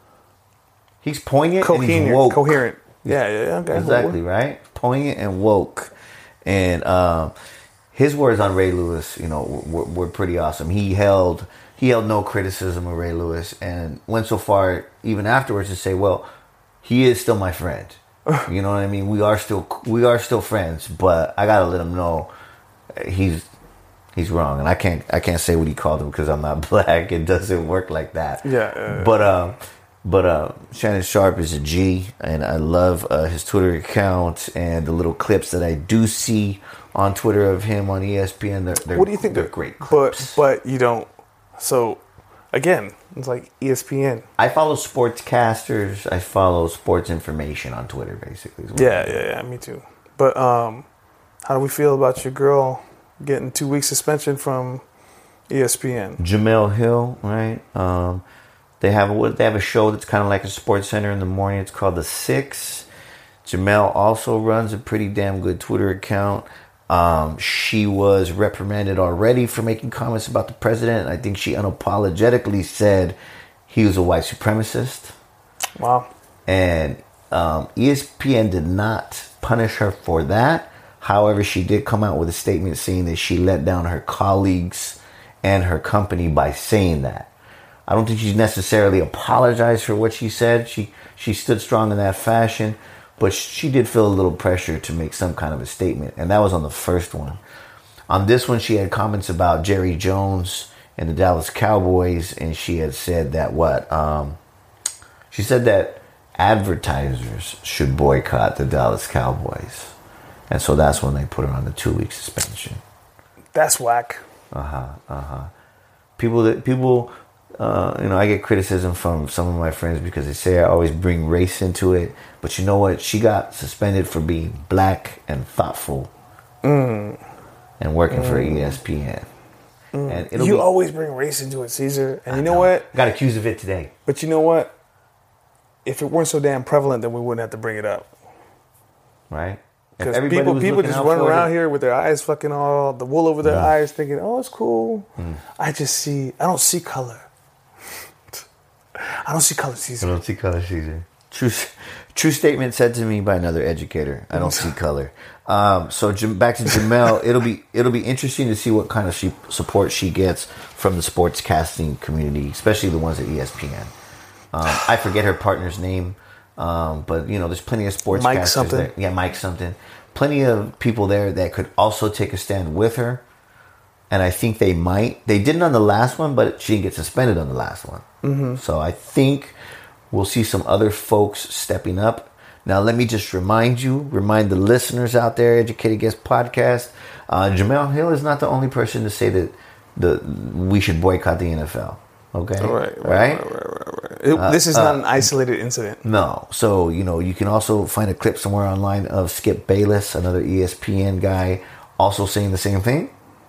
He's poignant coherent, and he's woke. Coherent. Yeah, yeah, yeah. Okay. Exactly right. Poignant and woke. And um, his words on Ray Lewis, you know, were, were pretty awesome. He held he held no criticism of Ray Lewis, and went so far even afterwards to say, "Well, he is still my friend. You know what I mean? We are still we are still friends, but I gotta let him know he's he's wrong, and I can't I can't say what he called him because I'm not black. It doesn't work like that. Yeah. yeah. But um, but uh, Shannon Sharp is a G, and I love uh, his Twitter account and the little clips that I do see on Twitter of him on E S P N. They're, they're, what do you think? They're great clips. But but you don't. So again, it's like E S P N. I follow sportscasters. I follow sports information on Twitter, basically. Yeah, yeah, yeah. Me too. But um, how do we feel about your girl getting two weeks suspension from E S P N? Jemele Hill, right? Um, they have a they have a show that's kind of like a Sports Center in the morning. It's called The Six. Jemele also runs a pretty damn good Twitter account. Um, she was reprimanded already for making comments about the president. I think she unapologetically said he was a white supremacist. Wow. And um, E S P N did not punish her for that. However, she did come out with a statement saying that she let down her colleagues and her company by saying that. I don't think she necessarily apologized for what she said. She she stood strong in that fashion, but she did feel a little pressure to make some kind of a statement, and that was on the first one. On this one, she had comments about Jerry Jones and the Dallas Cowboys, and she had said that what? Um, she said that advertisers should boycott the Dallas Cowboys, and so that's when they put her on the two-week suspension. That's whack. Uh huh. Uh huh. People that people. Uh, you know, I get criticism from some of my friends because they say I always bring race into it. But you know what? She got suspended for being black and thoughtful mm. and working mm. for E S P N. Mm. And it'll you be, always bring race into it, Caesar. And I you know, know what? Got accused of it today. But you know what? If it weren't so damn prevalent, then we wouldn't have to bring it up. Right? Because people, people just running around it. here with their eyes fucking all, the wool over their mm. eyes thinking, oh, it's cool. Mm. I just see, I don't see color. I don't see color, Caesar. I don't see color, Caesar. True, True statement said to me by another educator. I don't see color. Um, so Jam- back to Jamel, it'll be it'll be interesting to see what kind of she, support she gets from the sports casting community, especially the ones at E S P N. Um, I forget her partner's name, um, but you know, there's plenty of sports Mike casters something. there. Yeah, Mike something. Plenty of people there that could also take a stand with her, and I think they might. They didn't on the last one, but she didn't get suspended on the last one. Mm-hmm. So I think we'll see some other folks stepping up. Now, let me just remind you, remind the listeners out there, Educated Guess Podcast, uh, Jamel Hill is not the only person to say that the we should boycott the N F L. Okay? Right, right, right? right, right, right, right. It, uh, this is not uh, an isolated incident. No. So, you know, you can also find a clip somewhere online of Skip Bayless, another E S P N guy, also saying the same thing.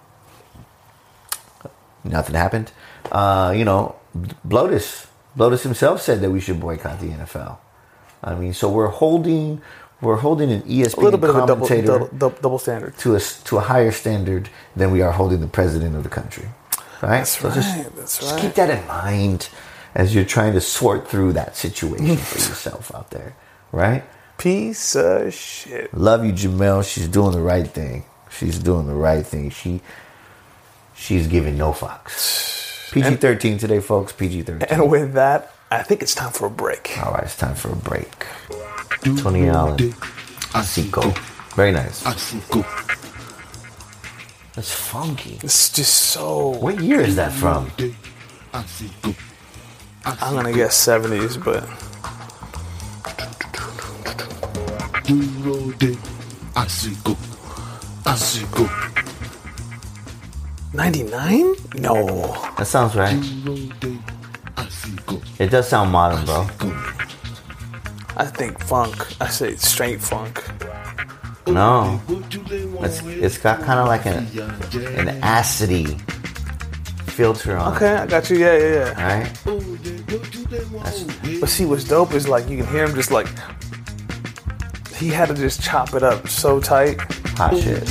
Nothing happened. Uh, you know, Blotus. Blotus himself said that we should boycott the N F L. I mean, so we're holding we're holding an E S P N a little bit commentator of a double, double, double standard to a to a higher standard than we are holding the president of the country. Right? That's so right. Just, that's just right. keep that in mind as you're trying to sort through that situation for yourself out there. Right? Piece of shit. Love you, Jamel. She's doing the right thing. She's doing the right thing. She she's giving no fucks. P G thirteen today, folks. P G thirteen. And with that, I think it's time for a break. All right, it's time for a break. Tony Allen. Asico. Very nice. That's funky. It's just so... What year is that from? I'm going to guess seventies, but... ninety-nine? No. That sounds right. It does sound modern, bro. I think funk. I say straight funk. No. It's, it's got kind of like an, an acidy filter on Okay, I got you. Yeah, yeah, yeah. Right? That's, But see, what's dope is like you can hear him just like... He had to just chop it up so tight. hot shit.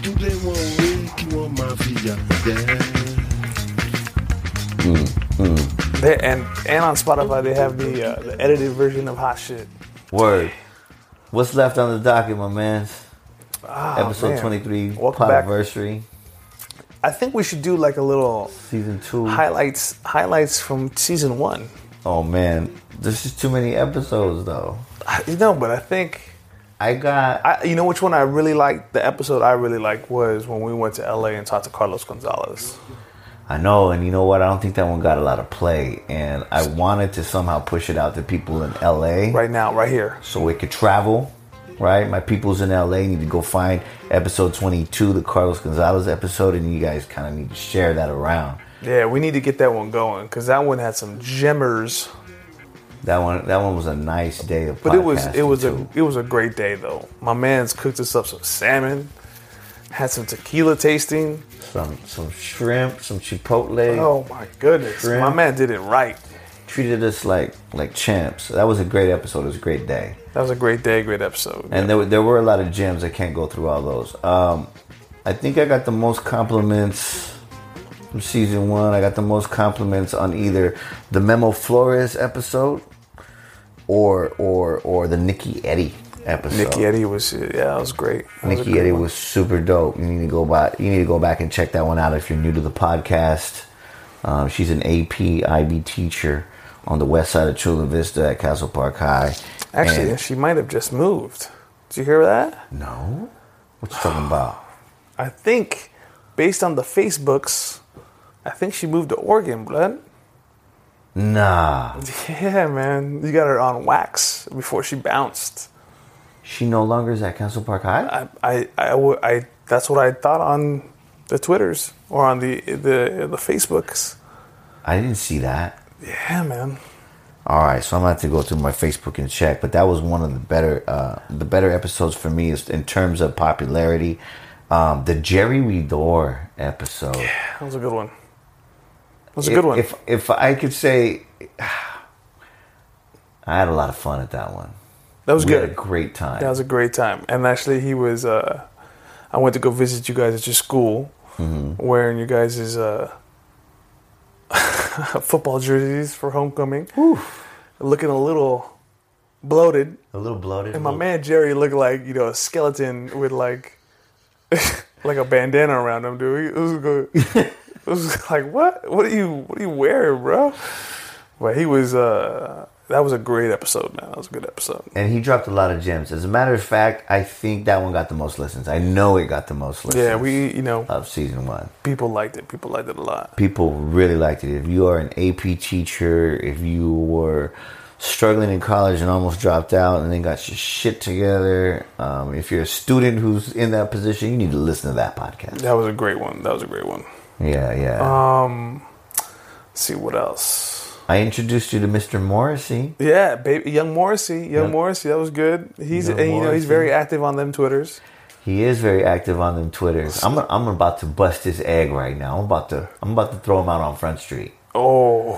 Mm, mm. They, and and on Spotify they have the uh, the edited version of Hot Shit. Word. What's left on the docket, my man? Oh, Episode man. twenty-three, Welcome back. Podiversary. I think we should do like a little Season two. highlights highlights from season one. Oh man, there's just too many episodes though. I, you know, but I think I got. I, you know which one I really liked. The episode I really liked was when we went to L A and talked to Carlos Gonzalez. I know, and you know what? I don't think that one got a lot of play, and I wanted to somehow push it out to people in L A Right now, right here. so it could travel. Right, my people's in L A need to go find episode twenty-two, the Carlos Gonzalez episode, and you guys kind of need to share that around. Yeah, we need to get that one going because that one had some gemmers. That one, that one was a nice day of. But it was it was podcasting, a it was a great day though. My man's cooked us up some salmon, had some tequila tasting. some some shrimp, some chipotle. Oh my goodness, Shrimp. my man did it right. Treated us like like champs. That was a great episode. It was a great day. That was a great day, great episode. And there were, there were a lot of gems. I can't go through all those. Um, I think I got the most compliments from season one. I got the most compliments on either the Memo Flores episode or or or the Nikki Eddy episode. Nikki Eddy was yeah, that was great. That was a Nikki good Eddy one. was super dope. You need to go back. You need to go back and check that one out if you're new to the podcast. Um, she's an A P I B teacher on the west side of Chula Vista at Castle Park High. Actually, And- she might have just moved. Did you hear that? no, what you talking about? I think, based on the Facebooks, I think she moved to Oregon, blood. Nah, Yeah, man. You got her on wax before she bounced. she no longer is at Castle Park High. I, I, I, w- I- that's what I thought on the Twitters or on the the the Facebooks. I didn't see that. Yeah, man. All right, so I'm gonna have to go through my Facebook and check. But that was one of the better, uh, the better episodes for me is in terms of popularity. Um, the Jerry Widor episode. That was a good one. That was a If- good one. If if I could say, I had a lot of fun at that one. That was we good. had a great time. That was a great time. And actually, he was. Uh, I went to go visit you guys at your school, Mm-hmm. wearing you guys' uh, football jerseys for homecoming. Looking a little, bloated. A little bloated. And my little... man Jerry looked like, you know, a skeleton with like like a bandana around him, dude. It was good. It was like, what? What are you what are you wearing, bro? But he was uh that was a great episode, man. That was a good episode. And he dropped a lot of gems. As a matter of fact, I think that one got the most listens. I know it got the most listens. Yeah, we, you know, of season one. People liked it. People liked it a lot. People really liked it. If you are an A P teacher, if you were struggling in college and almost dropped out and then got your shit together, um, if you're a student who's in that position, you need to listen to that podcast. That was a great one. That was a great one. Yeah, yeah. Um, let's see what else. I introduced you to Mister Morrissey. Yeah, baby, young Morrissey, young yep. Morrissey. That was good. He's young and you know he's very active on them Twitters. He is very active on them Twitters. I'm I'm about to bust his egg right now. I'm about to I'm about to throw him out on Front Street. Oh,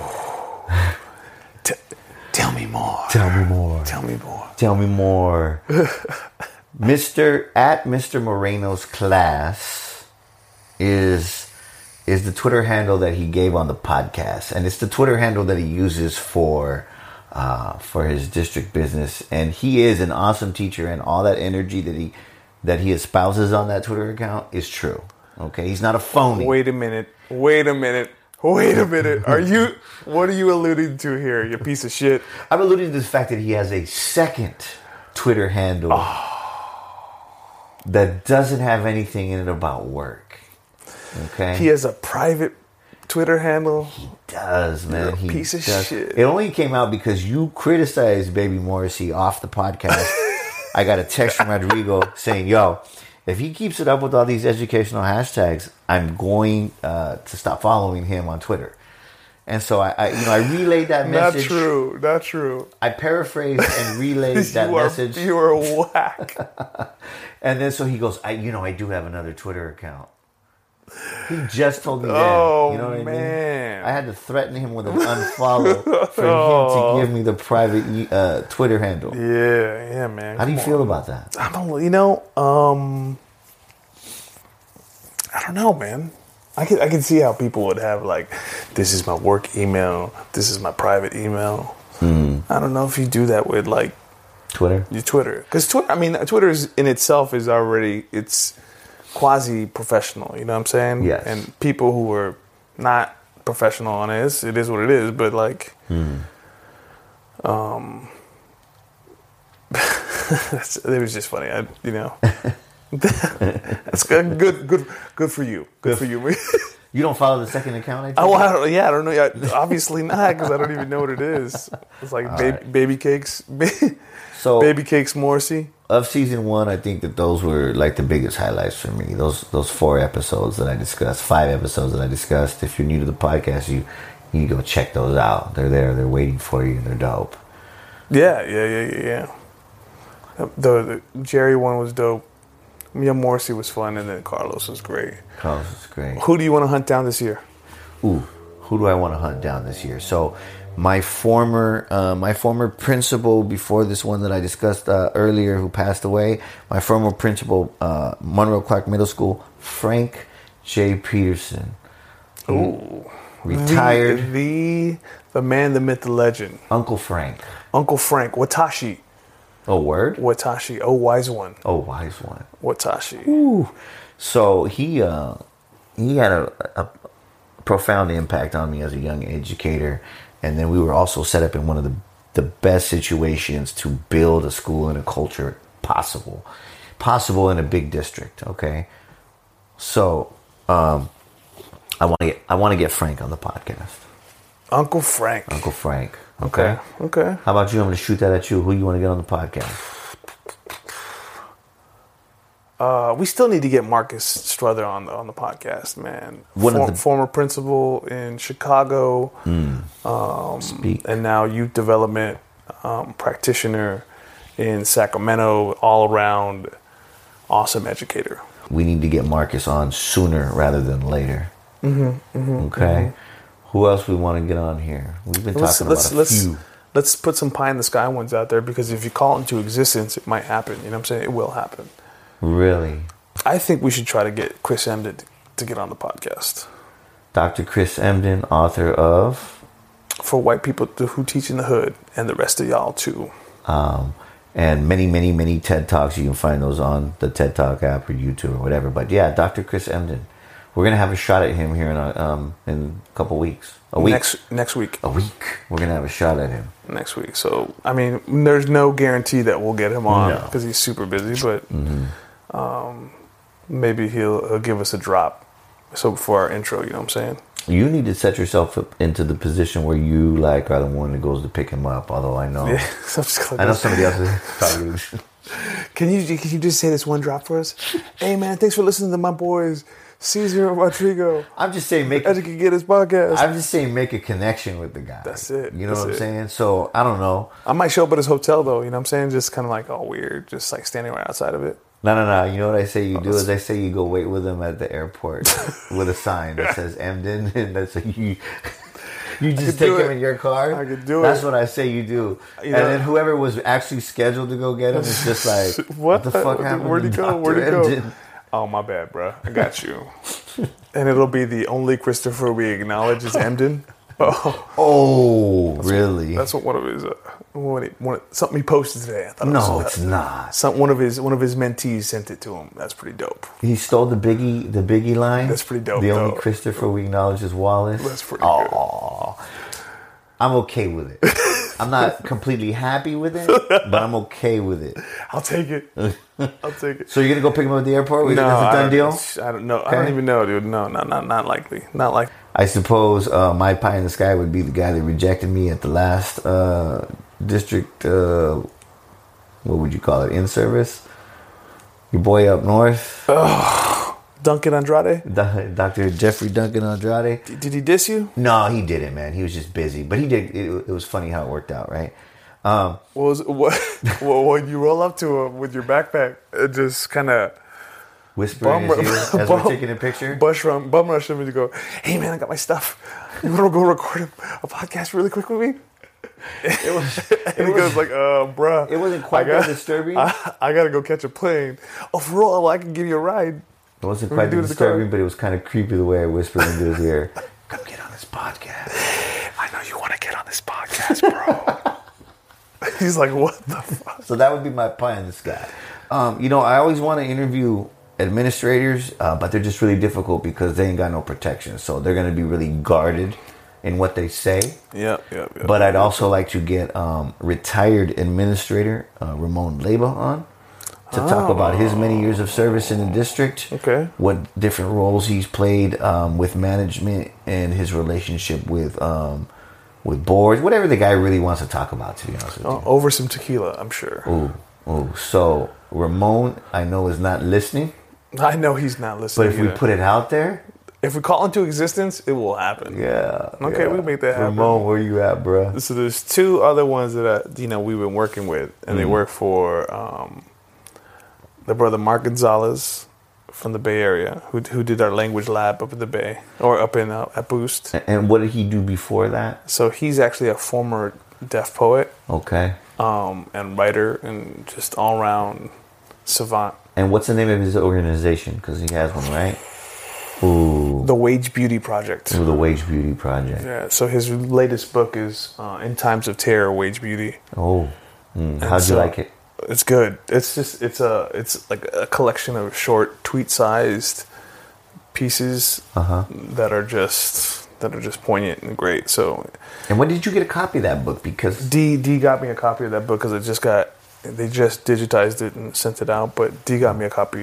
T- tell me more. Tell me more. Tell me more. Tell me more. Mister at Mister Moreno's class is. is the Twitter handle that he gave on the podcast. And it's the Twitter handle that he uses for uh, for his district business. And he is an awesome teacher, and all that energy that he that he espouses on that Twitter account is true. Okay? He's not a phony. Wait a minute. Wait a minute. Wait a minute. Are you... What are you alluding to here, you piece of shit? I'm alluding to the fact that he has a second Twitter handle oh. that doesn't have anything in it about work. Okay. He has a private Twitter handle. He does, man. You're a he piece of does. shit. It only came out because you criticized Baby Morrissey off the podcast. I got a text from Rodrigo saying, "Yo, if he keeps it up with all these educational hashtags, I'm going uh, to stop following him on Twitter." And so I, I you know, I relayed that message. Not true. Not true. I paraphrased and relayed that you are, message. You are whack. And then so he goes, "I, you know, I do have another Twitter account." He just told me that. Oh, you know what I man. mean? I had to threaten him with an unfollow for oh. him to give me the private uh, Twitter handle. Yeah, yeah, man. How do you Come feel on. about that? I don't, you know, um, I don't know, man. I can I can see how people would have like, this is my work email, this is my private email. Mm. I don't know if you do that with like Twitter. Your Twitter, because Twitter. I mean, Twitter is in itself is already it's. quasi-professional, you know what I'm saying? Yes. And people who are not professional on it, it is what it is, but like, mm. um, it was just funny, I, you know. That's good, good, good, good for you. Good, good for you. You don't follow the second account? I think? Oh, I don't, yeah, I don't know. Yeah, obviously not, because I don't even know what it is. It's like baby, right. baby cakes, so baby cakes Morrissey. Of season one, I think that those were like the biggest highlights for me. Those those four episodes that I discussed, five episodes that I discussed. If you're new to the podcast, you you need to go check those out. They're there. They're waiting for you. They're dope. Yeah, yeah, yeah, yeah, yeah. The, the Jerry one was dope. Young Morrissey was fun, and then Carlos was great. Carlos was great. Who do you want to hunt down this year? Ooh, who do I want to hunt down this year? So. My former, uh, my former principal before this one that I discussed uh, earlier, who passed away. My former principal, uh, Monroe Clark Middle School, Frank J. Peterson. Ooh, retired. The, the the man, the myth, the legend. Uncle Frank. Uncle Frank. Watashi. Oh, word. Watashi. Oh, wise one. Oh, wise one. Watashi. Ooh. So he uh, he had a, a profound impact on me as a young educator. And then we were also set up in one of the, the best situations to build a school and a culture possible. Possible in a big district, okay? So, um, I want to get I want to get Frank on the podcast. Uncle Frank. Uncle Frank. Okay. Okay. okay. How about you? I'm going to shoot that at you. Who you want to get on the podcast? Uh, we still need to get Marcus Struther on the on the podcast, man. One For, of the former principal in Chicago, mm. um, Speak. and now youth development um, practitioner in Sacramento. All around awesome educator. We need to get Marcus on sooner rather than later. Mm-hmm, mm-hmm, okay. Mm-hmm. Who else we want to get on here? We've been let's, talking let's, about a let's, few. Let's put some pie in the sky ones out there, because if you call it into existence, it might happen. You know what I'm saying? It will happen. Really? I think we should try to get Chris Emden to get on the podcast. Doctor Chris Emden, author of For White People Who Teach in the Hood, and the rest of y'all too. Um, and many, many, many TED Talks. You can find those on the TED Talk app or YouTube or whatever. But yeah, Doctor Chris Emdin. We're gonna have a shot at him here in a, um, in a couple weeks. A week. Next next week. A week. We're gonna have a shot at him next week. So I mean, there's no guarantee that we'll get him on because no. he's super busy. But mm-hmm. um, maybe he'll, he'll give us a drop. So before our intro, you know what I'm saying? You need to set yourself up into the position where you like are the one that goes to pick him up. Although I know, yeah, so I know somebody else is probably. Can you can you just say this one drop for us? Hey man, thanks for listening to my boys. Cesar Rodrigo. I'm just saying, make. As you can get his podcast. I'm just saying, make a connection with the guy. That's it. You know That's what I'm it. saying? So I don't know. I might show up at his hotel though. You know what I'm saying? Just kind of like all weird, just like standing right outside of it. No, no, no. You know what I say you do is I say you go wait with him at the airport with a sign that says Emdin, and that's like you. You just take him in your car. I could do That's it. what I say you do. You and know, then whoever was actually scheduled to go get him is just like, what, what the fuck happened? Where'd he to go? Where'd he Doctor go? Oh, my bad, bro. I got you. And it'll be the only Christopher we acknowledge is Emdin. Oh, oh that's really? What, that's what one of his uh, one, one, something he posted today. I thought no, it was, uh, it's not. Some one of his one of his mentees sent it to him. That's pretty dope. He stole the Biggie the Biggie line. That's pretty dope. The only though. Christopher we acknowledge is Wallace. That's pretty oh, good. I'm okay with it. I'm not completely happy with it, but I'm okay with it. I'll take it. I'll take it. So you're gonna go pick him up at the airport? No, That's a done I deal. I don't know. Okay. I don't even know, dude. No, not not not likely. Not likely. I suppose uh, my pie in the sky would be the guy that rejected me at the last uh, district. Uh, what would you call it? In service. Your boy up north. Oh, Duncan Andrade. Doctor Jeffrey Duncan Andrade. D- did he diss you? No, he didn't, man. He was just busy, but he did. It, it was funny how it worked out, right? Um, What was what? Well, when you roll up to him with your backpack, it just kind of whispering Bum- in his ear as bum- we're taking a picture. Bush run, bum rush him and you go, "Hey man, I got my stuff. You want to go record a, a podcast really quick with me?" It was. And It he was goes like, "Uh, bruh, it wasn't quite I got- that disturbing. I, I gotta go catch a plane. Oh, for real? Well, I can give you a ride." It wasn't We quite do that it in the car. disturbing, but it was kind of creepy the way I whispered into his ear. Come get on this podcast. I know you want to get on this podcast, bro. He's like, "What the fuck?" So that would be my pie in the sky. Um, you know, I always want to interview administrators, uh, but they're just really difficult because they ain't got no protection. So they're going to be really guarded in what they say. Yep, yep, yep. But I'd also like to get um, retired administrator uh, Ramon Leyva on to talk about his many years of service in the district. Okay. What different roles he's played um, with management and his relationship with um, with boards, whatever the guy really wants to talk about, to be honest with you. Uh, over some tequila, I'm sure. Ooh, ooh. So Ramon, I know, is not listening, I know he's not listening. but if we either. put it out there, if we call into existence, it will happen. yeah. Okay, yeah. we can make that happen. Ramon, where you at, bruh? So there's two other ones that I, you know we've been working with, and they Mm. work for um, the brother Mark Gonzalez from the Bay Area, who who did our language lab up in the Bay or up in uh, at Boost. And what did he do before that? So he's actually a former deaf poet Okay. um, and writer, and just all around savant. And what's the name of his organization? Because he has one, right? Ooh. The Wage Beauty Project. Ooh, the Wage Beauty Project. Yeah. So his latest book is uh, In Times of Terror, Wage Beauty. Oh. Mm. And How'd you so- like it? It's good. It's just it's a it's like a collection of short tweet-sized pieces Uh-huh. that are just that are just poignant and great. So And when did you get a copy of that book? Because D D got me a copy of that book because it just got they just digitized it and sent it out. But D got me a copy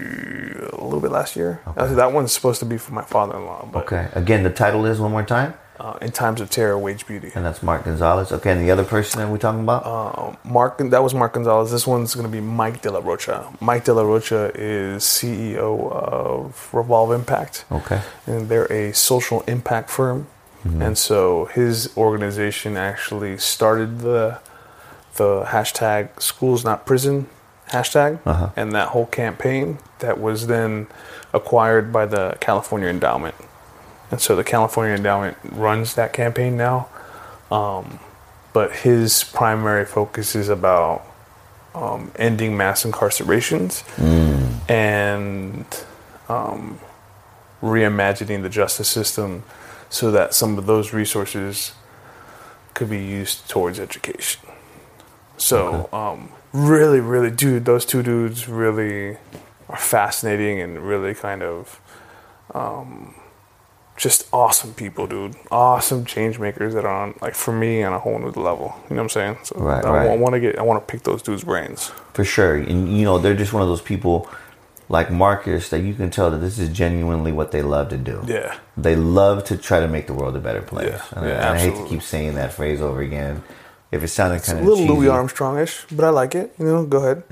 a little bit last year. Okay. That one's supposed to be for my father-in-law. But, okay. Again, the title is one more time, uh, In Times of Terror, Wage Beauty. and that's Mark Gonzalez. Okay, and the other person that we're talking about. Uh, Mark, that was Mark Gonzalez. This one's going to be Mike De La Rocha. Mike De La Rocha is C E O of Revolve Impact. Okay. And they're a social impact firm. Mm-hmm. And so his organization actually started the the hashtag Schools Not Prison hashtag. Uh-huh. And that whole campaign that was then acquired by the California Endowment. And so the California Endowment runs that campaign now. Um, but his primary focus is about um, ending mass incarcerations Mm. and um, reimagining the justice system so that some of those resources could be used towards education. So, okay. um, really, really, dude, those two dudes really are fascinating and really kind of um, just awesome people, dude. Awesome change makers that are on, like, for me, on a whole new level. You know what I'm saying? So right, I, right. I want to get, I want to pick those dudes' brains. For sure. And, you know, they're just one of those people like Marcus that you can tell that this is genuinely what they love to do. Yeah. They love to try to make the world a better place. Yeah, and, yeah, and I hate to keep saying that phrase over again. If it sounded kind of a little cheesy. Louis Armstrong-ish, but I like it. You know, go ahead.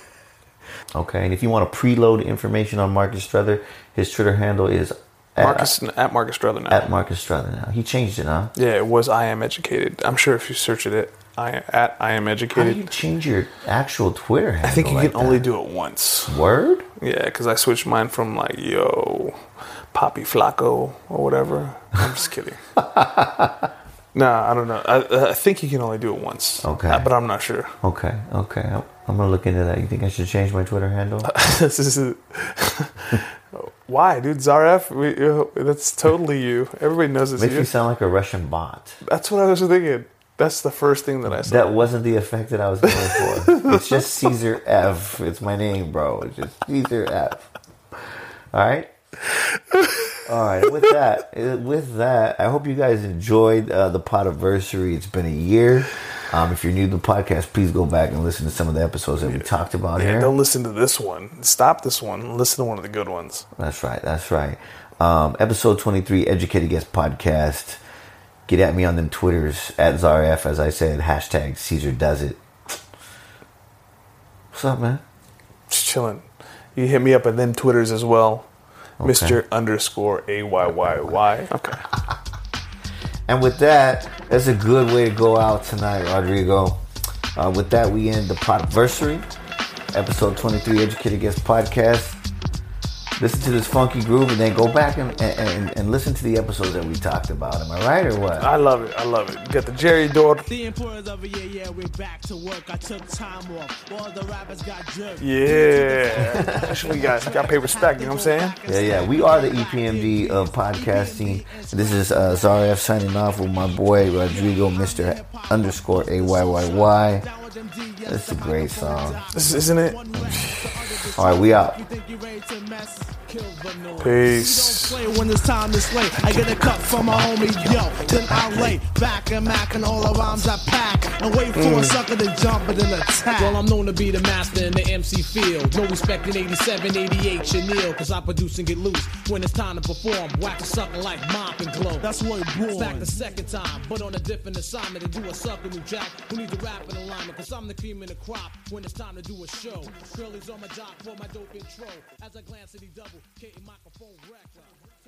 Okay, and if you want to preload information on Marcus Strother, his Twitter handle is at Marcus at Marcus Strother now. At Marcus Strother now. He changed it, huh? Yeah, it was I Am Educated. I'm sure if you search it, I at I Am Educated. How do you change your actual Twitter handle? I think you like can that? only do it once. Word? Yeah, because I switched mine from like yo, Poppy Flacco or whatever. I'm just kidding. Nah, I don't know. I, I think you can only do it once. Okay. Uh, but I'm not sure. Okay, okay. I'm, I'm going to look into that. You think I should change my Twitter handle? This is Why, dude? Zaref, we, you, that's totally you. Everybody knows it's Makes you. you sound like a Russian bot. That's what I was thinking. That's the first thing that I said. That wasn't the effect that I was going for. It's just Caesar F. It's my name, bro. It's just Caesar F. All right? All right, with that, with that, I hope you guys enjoyed uh, the Podiversary. It's been a year. Um, if you're new to the podcast, please go back and listen to some of the episodes that we talked about yeah, here. Don't listen to this one. Stop this one. Listen to one of the good ones. That's right. That's right. Um, episode twenty-three, Educated Guest Podcast. Get at me on them Twitters, at Zaref, as I said, hashtag Caesar Does It. What's up, man? Just chilling. You hit me up at them Twitters as well. Okay. Mister underscore A Y Y Y. Okay. And with that, that's a good way to go out tonight, Rodrigo. Uh, with that, we end the Podiversary, episode twenty-three, Educated Guest Podcast. Listen to this funky groove and then go back and, and, and listen to the episodes that we talked about. Am I right or what? I love it. I love it. You got the Jerry door. The importance of a year, yeah, we're back to work. I took time off. All the rappers got jerked. Yeah. Actually, guys, you got to pay respect. You know what I'm saying? Yeah, yeah. We are the E P M D of podcasting. This is uh, Zaref signing off with my boy Rodrigo, Mister underscore A Y Y Y. That's a great song. This, isn't it? All right, we out. Peace. When it's time to slay, I get a cut from my homie, yo. Then I lay back and mac and all the rhymes I pack and wait for mm. a sucker to jump and then attack. Well, I'm known to be the master in the M C field. No respect in eighty-seven, eighty-eight, Chanel, cause I produce and get loose when it's time to perform. Whack a sucker like Mop and Glow. That's what it born. Back the second time, but on a different assignment to do a sucker new jack who needs a rap in alignment, cause I'm the cream in the crop when it's time to do a show. Shirley's on my job for my dope intro. As I glance at the double, K microphone record.